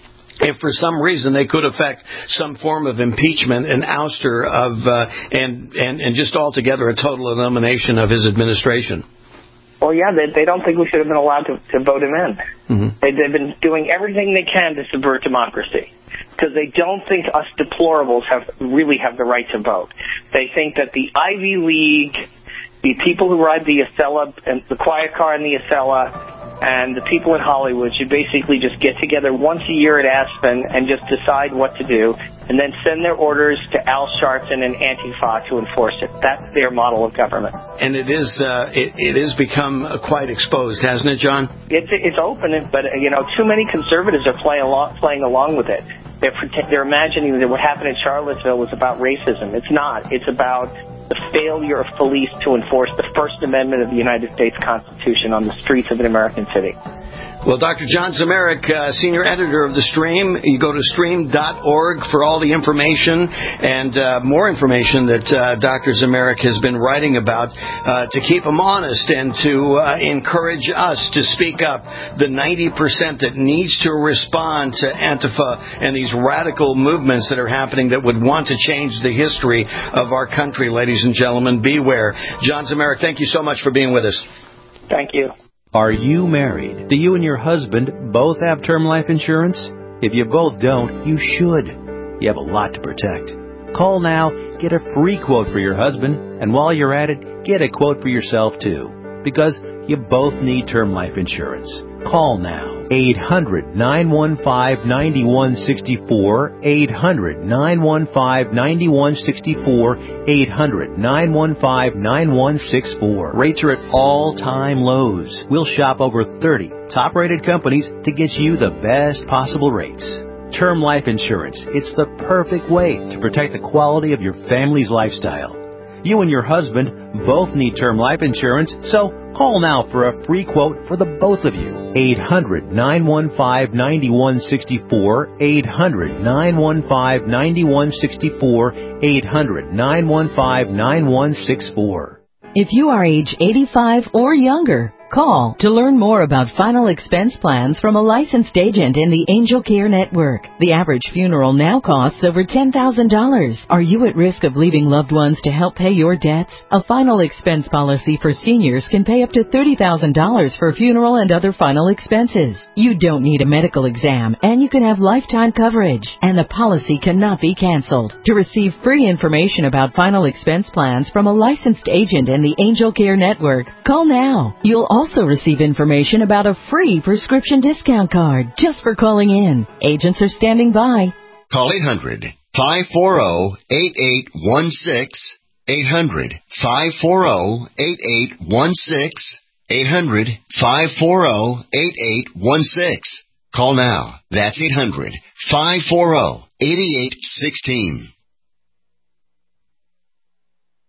if for some reason they could effect some form of impeachment and ouster of uh, and, and, and just altogether a total elimination of his administration. Well, yeah, they, they don't think we should have been allowed to, to vote him in. Mm-hmm. They, they've been doing everything they can to subvert democracy because they don't think us deplorables have really have the right to vote. They think that the Ivy League, the people who ride the Acela, and the quiet car in the Acela, and the people in Hollywood should basically just get together once a year at Aspen and just decide what to do, and then send their orders to Al Sharpton and Antifa to enforce it. That's their model of government. And it is uh, it, it has become uh, quite exposed, hasn't it, John? It's it's open, but you know, too many conservatives are playing along playing along with it. They're they're imagining that what happened in Charlottesville was about racism. It's not. It's about the failure of police to enforce the First Amendment of the United States Constitution on the streets of an American city. Well, Doctor John Zmirak, uh, senior editor of The Stream, you go to stream dot org for all the information and uh, more information that uh, Doctor Zmirak has been writing about uh, to keep him honest and to uh, encourage us to speak up. The ninety percent that needs to respond to Antifa and these radical movements that are happening that would want to change the history of our country, ladies and gentlemen. Beware. John Zmirak, thank you so much for being with us. Thank you. Are you married? Do you and your husband both have term life insurance? If you both don't, you should. You have a lot to protect. Call now, get a free quote for your husband, and while you're at it, get a quote for yourself too. Because you both need term life insurance. Call now. eight hundred, nine one five, nine one six four. eight hundred, nine one five, nine one six four. eight hundred, nine one five, nine one six four. Rates are at all-time lows. We'll shop over thirty top-rated companies to get you the best possible rates. Term life insurance. It's the perfect way to protect the quality of your family's lifestyle. You and your husband both need term life insurance, so call now for a free quote for the both of you. eight hundred, nine one five, nine one six four. eight hundred, nine one five, nine one six four. eight hundred, nine one five, nine one six four. If you are age eighty-five or younger, call to learn more about final expense plans from a licensed agent in the Angel Care Network. The average funeral now costs over ten thousand dollars. Are you at risk of leaving loved ones to help pay your debts? A final expense policy for seniors can pay up to thirty thousand dollars for funeral and other final expenses. You don't need a medical exam, and you can have lifetime coverage, and the policy cannot be canceled. To receive free information about final expense plans from a licensed agent in the Angel Care Network, call now. You'll also receive information about a free prescription discount card just for calling in. Agents are standing by. Call eight hundred, five four zero, eight eight one six. eight hundred, five four zero, eight eight one six. eight hundred, five four zero, eight eight one six. Call now. That's eight hundred, five four zero, eight eight one six.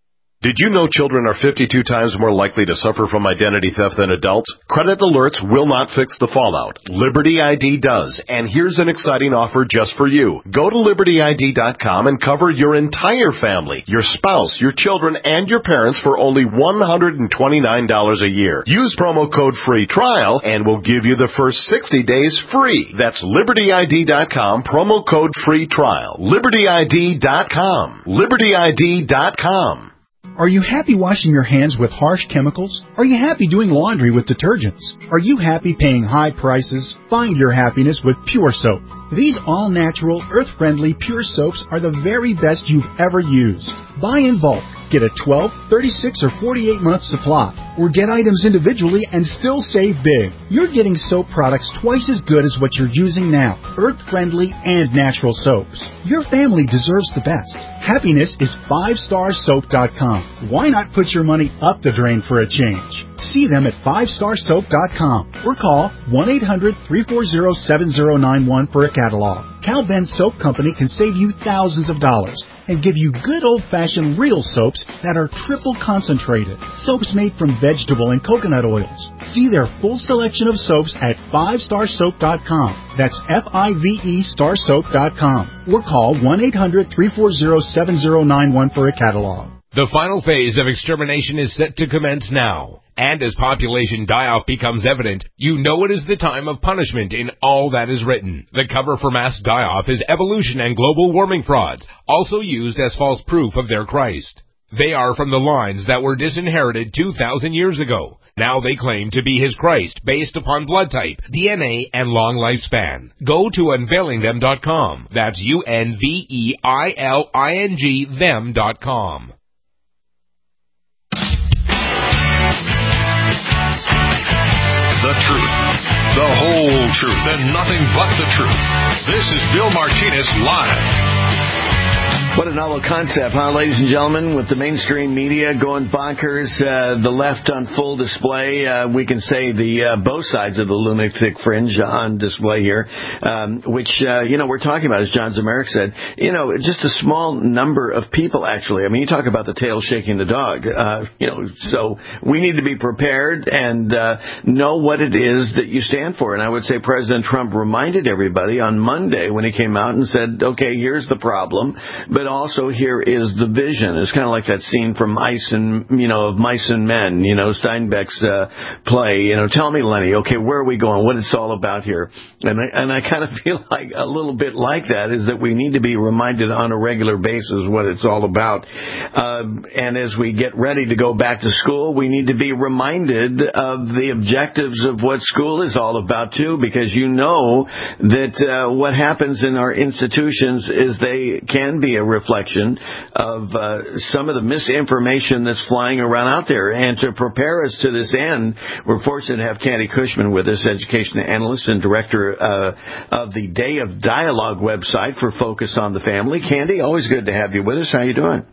Did you know children are fifty-two times more likely to suffer from identity theft than adults? Credit alerts will not fix the fallout. Liberty I D does, and here's an exciting offer just for you. Go to Liberty I D dot com and cover your entire family, your spouse, your children, and your parents for only one hundred twenty-nine dollars a year. Use promo code FREE TRIAL, and we'll give you the first sixty days free. That's Liberty I D dot com, promo code FREE TRIAL. Liberty I D dot com. Liberty I D dot com. Are you happy washing your hands with harsh chemicals? Are you happy doing laundry with detergents? Are you happy paying high prices? Find your happiness with Pure Soap. These all-natural, earth-friendly Pure Soaps are the very best you've ever used. Buy in bulk. Get a twelve, thirty-six, or forty-eight month supply, or get items individually and still save big. You're getting soap products twice as good as what you're using now, earth-friendly and natural soaps. Your family deserves the best. Happiness is five star soap dot com. Why not put your money up the drain for a change? See them at five star soap dot com or call one eight hundred, three four zero, seven zero nine one for a catalog. Cal Ben Soap Company can save you thousands of dollars and give you good old-fashioned real soaps that are triple concentrated. Soaps made from vegetable and coconut oils. See their full selection of soaps at five star soap dot com. That's F I V E star soap dot com. Or call one eight hundred, three four zero, seven zero nine one for a catalog. The final phase of extermination is set to commence now. And as population die-off becomes evident, you know it is the time of punishment in all that is written. The cover for mass die-off is evolution and global warming frauds, also used as false proof of their Christ. They are from the lines that were disinherited two thousand years ago. Now they claim to be his Christ based upon blood type, D N A, and long lifespan. Go to unveiling them dot com. That's U N V E I L I N G them dot com. The truth, the whole truth, and nothing but the truth. This is Bill Martinez Live. What a novel concept, huh, ladies and gentlemen? With the mainstream media going bonkers, uh, the left on full display, uh, we can say the uh, both sides of the lunatic fringe on display here, um, which, uh, you know, we're talking about, as John Zemerick said, you know, just a small number of people, actually. I mean, you talk about the tail shaking the dog, uh, you know, so we need to be prepared and uh, know what it is that you stand for. And I would say President Trump reminded everybody on Monday when he came out and said, okay, here's the problem, but also here is the vision. It's kind of like that scene from Mice and, you know, of Mice and Men, you know, Steinbeck's uh, play. You know, tell me, Lenny, okay, where are we going? What it's all about here? And I, and I kind of feel like a little bit like that is that we need to be reminded on a regular basis what it's all about. Uh, and as we get ready to go back to school, we need to be reminded of the objectives of what school is all about, too, because you know that uh, what happens in our institutions is they can be a reflection of uh, some of the misinformation that's flying around out there. And to prepare us to this end, we're fortunate to have Candy Cushman with us, education analyst and director uh, of the Day of Dialogue website for Focus on the Family. Candy, always good to have you with us. How you doing?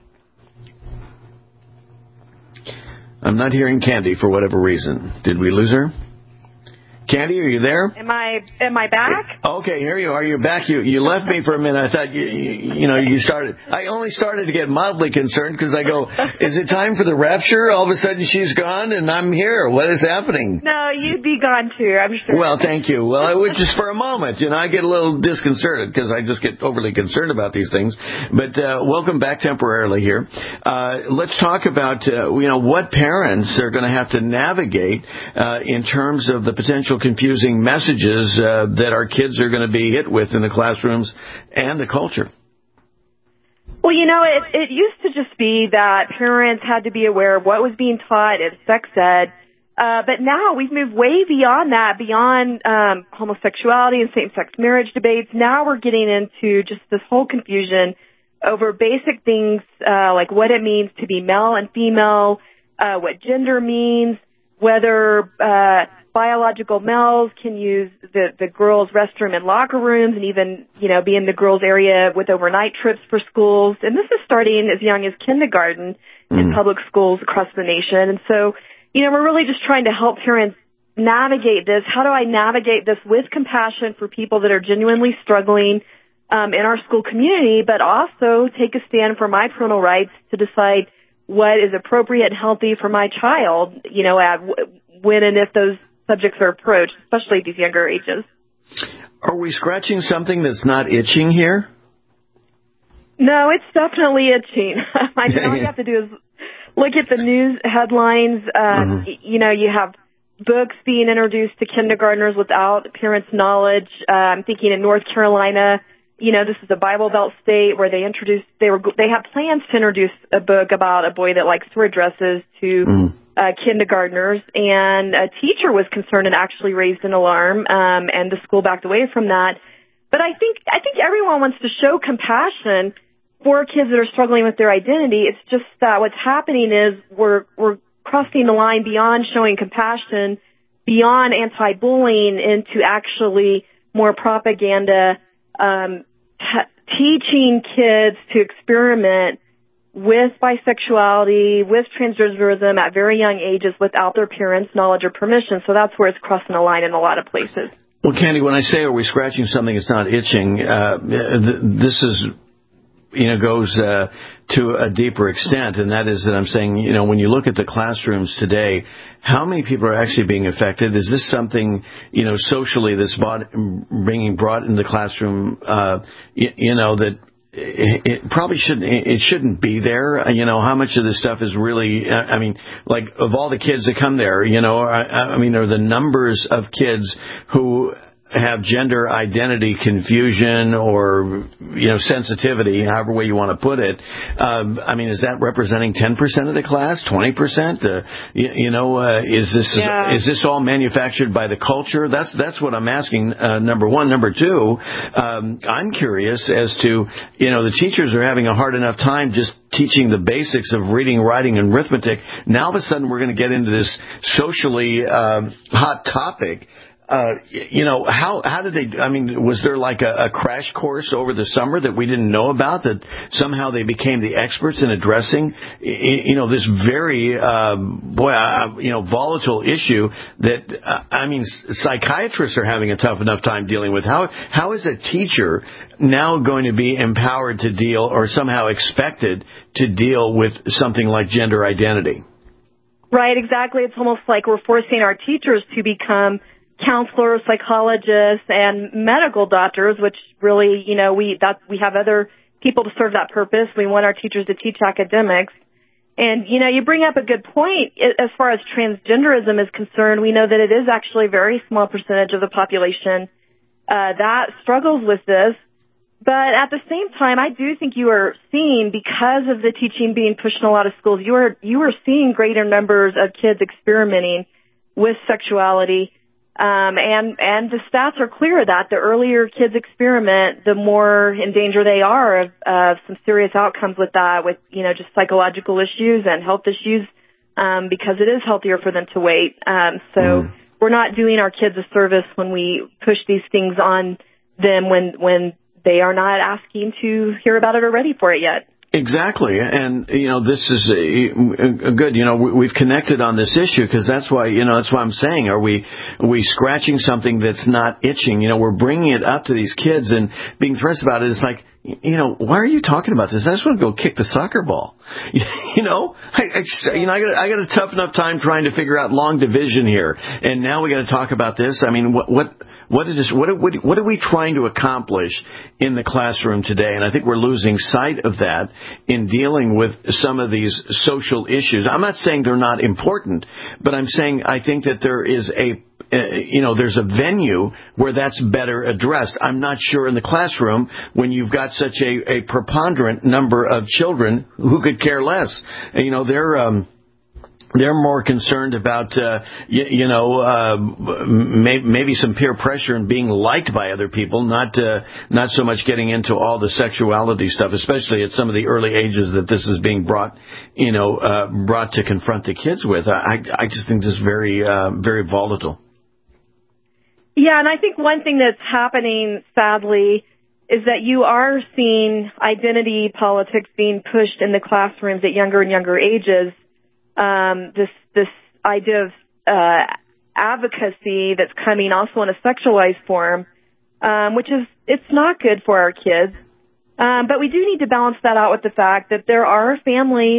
I'm not hearing Candy for whatever reason. Did we lose her? Candy, are you there? Am I am I back? Okay, here you are. You're back. You you left me for a minute. I thought you you, you know you started. I only started to get mildly concerned because I go, is it time for the rapture? All of a sudden she's gone and I'm here. What is happening? No, you'd be gone too, I'm sure. Well, thank you. Well, it was just for a moment. You know, I get a little disconcerted because I just get overly concerned about these things. But uh, welcome back temporarily here. Uh, let's talk about uh, you know what parents are going to have to navigate uh, in terms of the potential confusing messages uh, that our kids are going to be hit with in the classrooms and the culture. Well, you know, it, it used to just be that parents had to be aware of what was being taught in sex ed, uh, but now we've moved way beyond that, beyond um, homosexuality and same-sex marriage debates. Now we're getting into just this whole confusion over basic things uh, like what it means to be male and female, uh, what gender means, whether uh, biological males can use the, the girls' restroom and locker rooms and even, you know, be in the girls' area with overnight trips for schools. And this is starting as young as kindergarten mm. in public schools across the nation. And so, you know, we're really just trying to help parents navigate this. How do I navigate this with compassion for people that are genuinely struggling um, in our school community, but also take a stand for my parental rights to decide what is appropriate and healthy for my child, you know, at when and if those subjects are approached, especially at these younger ages. Are we scratching something that's not itching here? No, it's definitely itching. I mean, all you have to do is look at the news headlines. Uh, mm-hmm. y- you know, you have books being introduced to kindergartners without parents' knowledge. Uh, I'm thinking in North Carolina, you know, this is a Bible Belt state where they introduced, they were, they had plans to introduce a book about a boy that likes to wear dresses to mm. uh, kindergartners, and a teacher was concerned and actually raised an alarm, um, and the school backed away from that. But I think, I think everyone wants to show compassion for kids that are struggling with their identity. It's just that what's happening is we're, we're crossing the line beyond showing compassion, beyond anti-bullying, into actually more propaganda, um, t- teaching kids to experiment with bisexuality, with transgenderism at very young ages without their parents' knowledge or permission. So that's where it's crossing the line in a lot of places. Well, Candy, when I say are we scratching something that's not itching, uh, th- this is... you know, goes uh, to a deeper extent, and that is that I'm saying, you know, when you look at the classrooms today, how many people are actually being affected? Is this something, you know, socially that's brought, being brought in the classroom, uh, you, you know, that it, it probably shouldn't, it shouldn't be there? You know, how much of this stuff is really, I mean, like, of all the kids that come there, you know, I, I mean, are the numbers of kids who have gender identity confusion or, you know, sensitivity, however way you want to put it. Um, I mean, is that representing ten percent of the class, twenty percent? Uh, you, you know, uh, is this yeah. is this all manufactured by the culture? That's that's what I'm asking, uh, number one. Number two, um, I'm curious as to, you know, the teachers are having a hard enough time just teaching the basics of reading, writing, and arithmetic. Now, all of a sudden, we're going to get into this socially um, hot topic. Uh, you know, how how did they, I mean, was there like a, a crash course over the summer that we didn't know about, that somehow they became the experts in addressing, you know, this very, um, boy, uh, you know, volatile issue that, uh, I mean, psychiatrists are having a tough enough time dealing with. How How is a teacher now going to be empowered to deal, or somehow expected to deal with something like gender identity? Right, exactly. It's almost like we're forcing our teachers to become counselors, psychologists, and medical doctors, which really, you know, we that we have other people to serve that purpose. We want our teachers to teach academics. And, you know, you bring up a good point. As far as transgenderism is concerned, we know that it is actually a very small percentage of the population uh, that struggles with this. But at the same time, I do think you are seeing, because of the teaching being pushed in a lot of schools, you are you are seeing greater numbers of kids experimenting with sexuality. Um, and, and the stats are clear that the earlier kids experiment, the more in danger they are of, of some serious outcomes with that, with, you know, just psychological issues and health issues, um, because it is healthier for them to wait. Um, so mm. we're not doing our kids a service when we push these things on them when, when they are not asking to hear about it or ready for it yet. Exactly. And, you know, this is a, a good, you know, we've connected on this issue because that's why, you know, that's why I'm saying, are we, are we scratching something that's not itching? You know, we're bringing it up to these kids and being threats about it. It's like, you know, why are you talking about this? I just want to go kick the soccer ball. You know, I, I, you know, I got, I got a tough enough time trying to figure out long division here. And now we got to talk about this. I mean, what, what, What is what what what are we trying to accomplish in the classroom today? And I think we're losing sight of that in dealing with some of these social issues. I'm not saying they're not important, but I'm saying I think that there is a uh, you know there's a venue where that's better addressed. I'm not sure in the classroom when you've got such a, a preponderant number of children who could care less. You know, they're um They're more concerned about, uh, you, you know, uh, may, maybe some peer pressure and being liked by other people, not uh, not so much getting into all the sexuality stuff, especially at some of the early ages that this is being brought, you know, uh, brought to confront the kids with. I, I just think this is very, uh, very volatile. Yeah, and I think one thing that's happening, sadly, is that you are seeing identity politics being pushed in the classrooms at younger and younger ages. Um, this this idea of uh, advocacy that's coming also in a sexualized form, um, which is it's not good for our kids. Um, but we do need to balance that out with the fact that there are families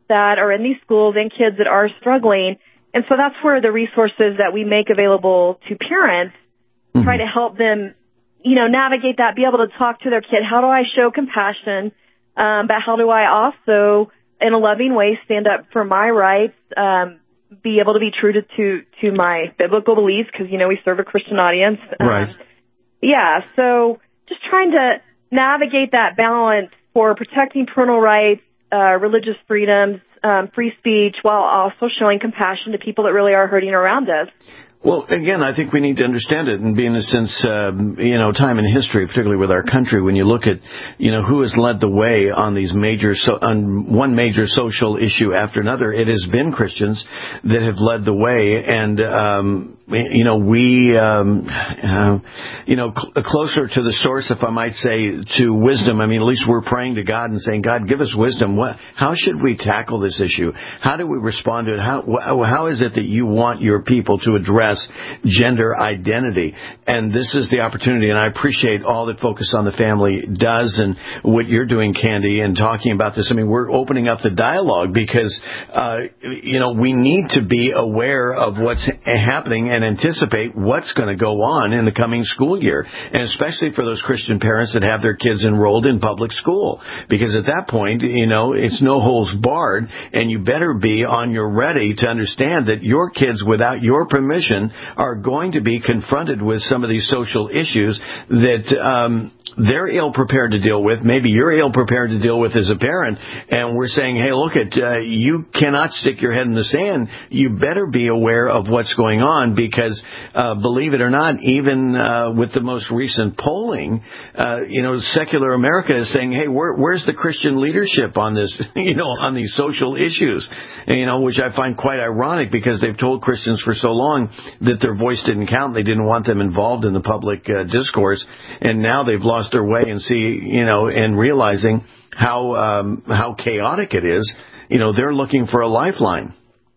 that are in these schools and kids that are struggling. And so that's where the resources that we make available to parents mm-hmm. try to help them, you know, navigate that, be able to talk to their kid. How do I show compassion? Um, but how do I also, in a loving way, stand up for my rights, um, be able to be true to, to, to my biblical beliefs, because, you know, we serve a Christian audience. Right. Um, yeah, so just trying to navigate that balance for protecting parental rights, uh, religious freedoms, um, free speech, while also showing compassion to people that really are hurting around us. Well, again, I think we need to understand it and be in a sense, um, you know, time in history, particularly with our country, when you look at, you know, who has led the way on these major, so, on one major social issue after another, it has been Christians that have led the way. And, um, you know, we, um, uh, you know, cl- closer to the source, if I might say, to wisdom. I mean, at least we're praying to God and saying, God, give us wisdom. What, how should we tackle this issue? How do we respond to it? How, wh- how is it that you want your people to address gender identity? And this is the opportunity, and I appreciate all that Focus on the Family does and what you're doing, Candy, and talking about this. I mean, we're opening up the dialogue because, uh, you know, we need to be aware of what's happening and anticipate what's going to go on in the coming school year, and especially for those Christian parents that have their kids enrolled in public school, because at that point, you know, it's no holds barred, and you better be on your ready to understand that your kids, without your permission, are going to be confronted with some of these social issues that um, they're ill-prepared to deal with. Maybe you're ill-prepared to deal with as a parent, and we're saying, hey, look, at uh, you cannot stick your head in the sand. You better be aware of what's going on, because uh, believe it or not, even uh, with the most recent polling, uh, you know, secular America is saying, hey, where, where's the Christian leadership on this, you know, on these social issues, and, you know, which I find quite ironic, because they've told Christians for so long that their voice didn't count. They didn't want them involved in the public uh, discourse, and now they've lost their way and see, you know, and realizing how um, how chaotic it is. You know, they're looking for a lifeline.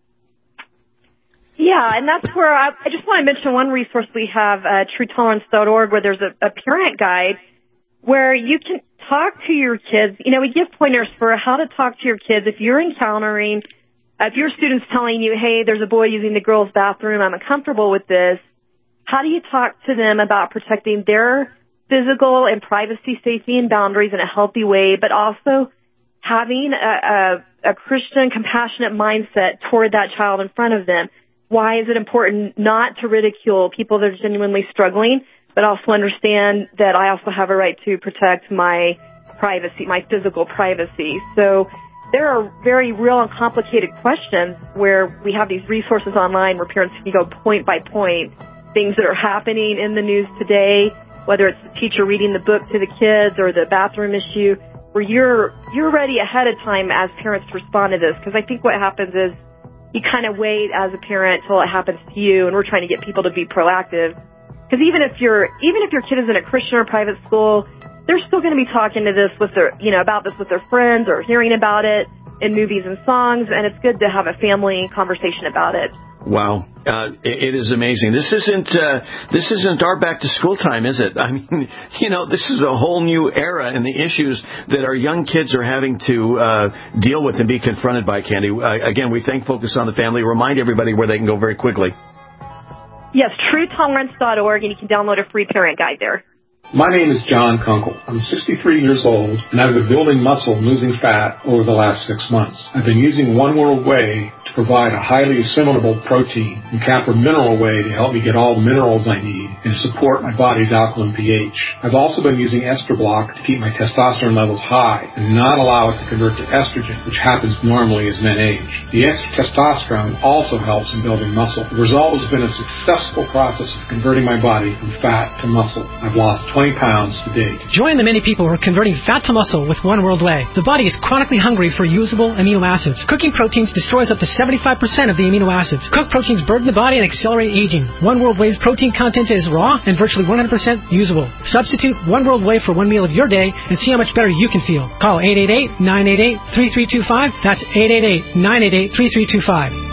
Yeah, and that's where I, I just want to mention one resource we have, uh, true tolerance dot org, where there's a, a parent guide where you can talk to your kids. You know, we give pointers for how to talk to your kids if you're encountering, uh, if your student's telling you, hey, there's a boy using the girls' bathroom, I'm uncomfortable with this. How do you talk to them about protecting their physical and privacy, safety, and boundaries in a healthy way, but also having a, a, a Christian, compassionate mindset toward that child in front of them? Why is it important not to ridicule people that are genuinely struggling, but also understand that I also have a right to protect my privacy, my physical privacy? So there are very real and complicated questions where we have these resources online where parents can go point by point, things that are happening in the news today, whether it's the teacher reading the book to the kids or the bathroom issue, where you're you're ready ahead of time as parents to respond to this. Because I think what happens is you kind of wait as a parent till it happens to you, and we're trying to get people to be proactive. Because even if you're even if your kid is in a Christian or private school, they're still going to be talking to this with their you know about this with their friends or hearing about it in movies and songs, and it's good to have a family conversation about it. Wow, uh, it is amazing. This isn't uh, this isn't our back to school time, is it? I mean, you know, this is a whole new era in the issues that our young kids are having to uh, deal with and be confronted by. Candy, uh, again, we thank Focus on the Family. Remind everybody where they can go very quickly. Yes, true tolerance dot org, and you can download a free parent guide there. My name is John Kunkel. I'm sixty-three years old, and I've been building muscle and losing fat over the last six months. I've been using One World Whey to provide a highly assimilable protein and Capra Mineral Whey to help me get all the minerals I need and support my body's alkaline pH. I've also been using Estrablock to keep my testosterone levels high and not allow it to convert to estrogen, which happens normally as men age. The extra testosterone also helps in building muscle. The result has been a successful process of converting my body from fat to muscle. I've lost twenty pounds to date. Join the many people who are converting fat to muscle with One World Whey. The body is chronically hungry for usable amino acids. Cooking proteins destroys up to seventy-five percent of the amino acids. Cooked proteins burden the body and accelerate aging. One World Whey's protein content is raw and virtually one hundred percent usable. Substitute One World Whey for one meal of your day and see how much better you can feel. Call eight eight eight, nine eight eight, three three two five. That's eight eight eight, nine eight eight, three three two five.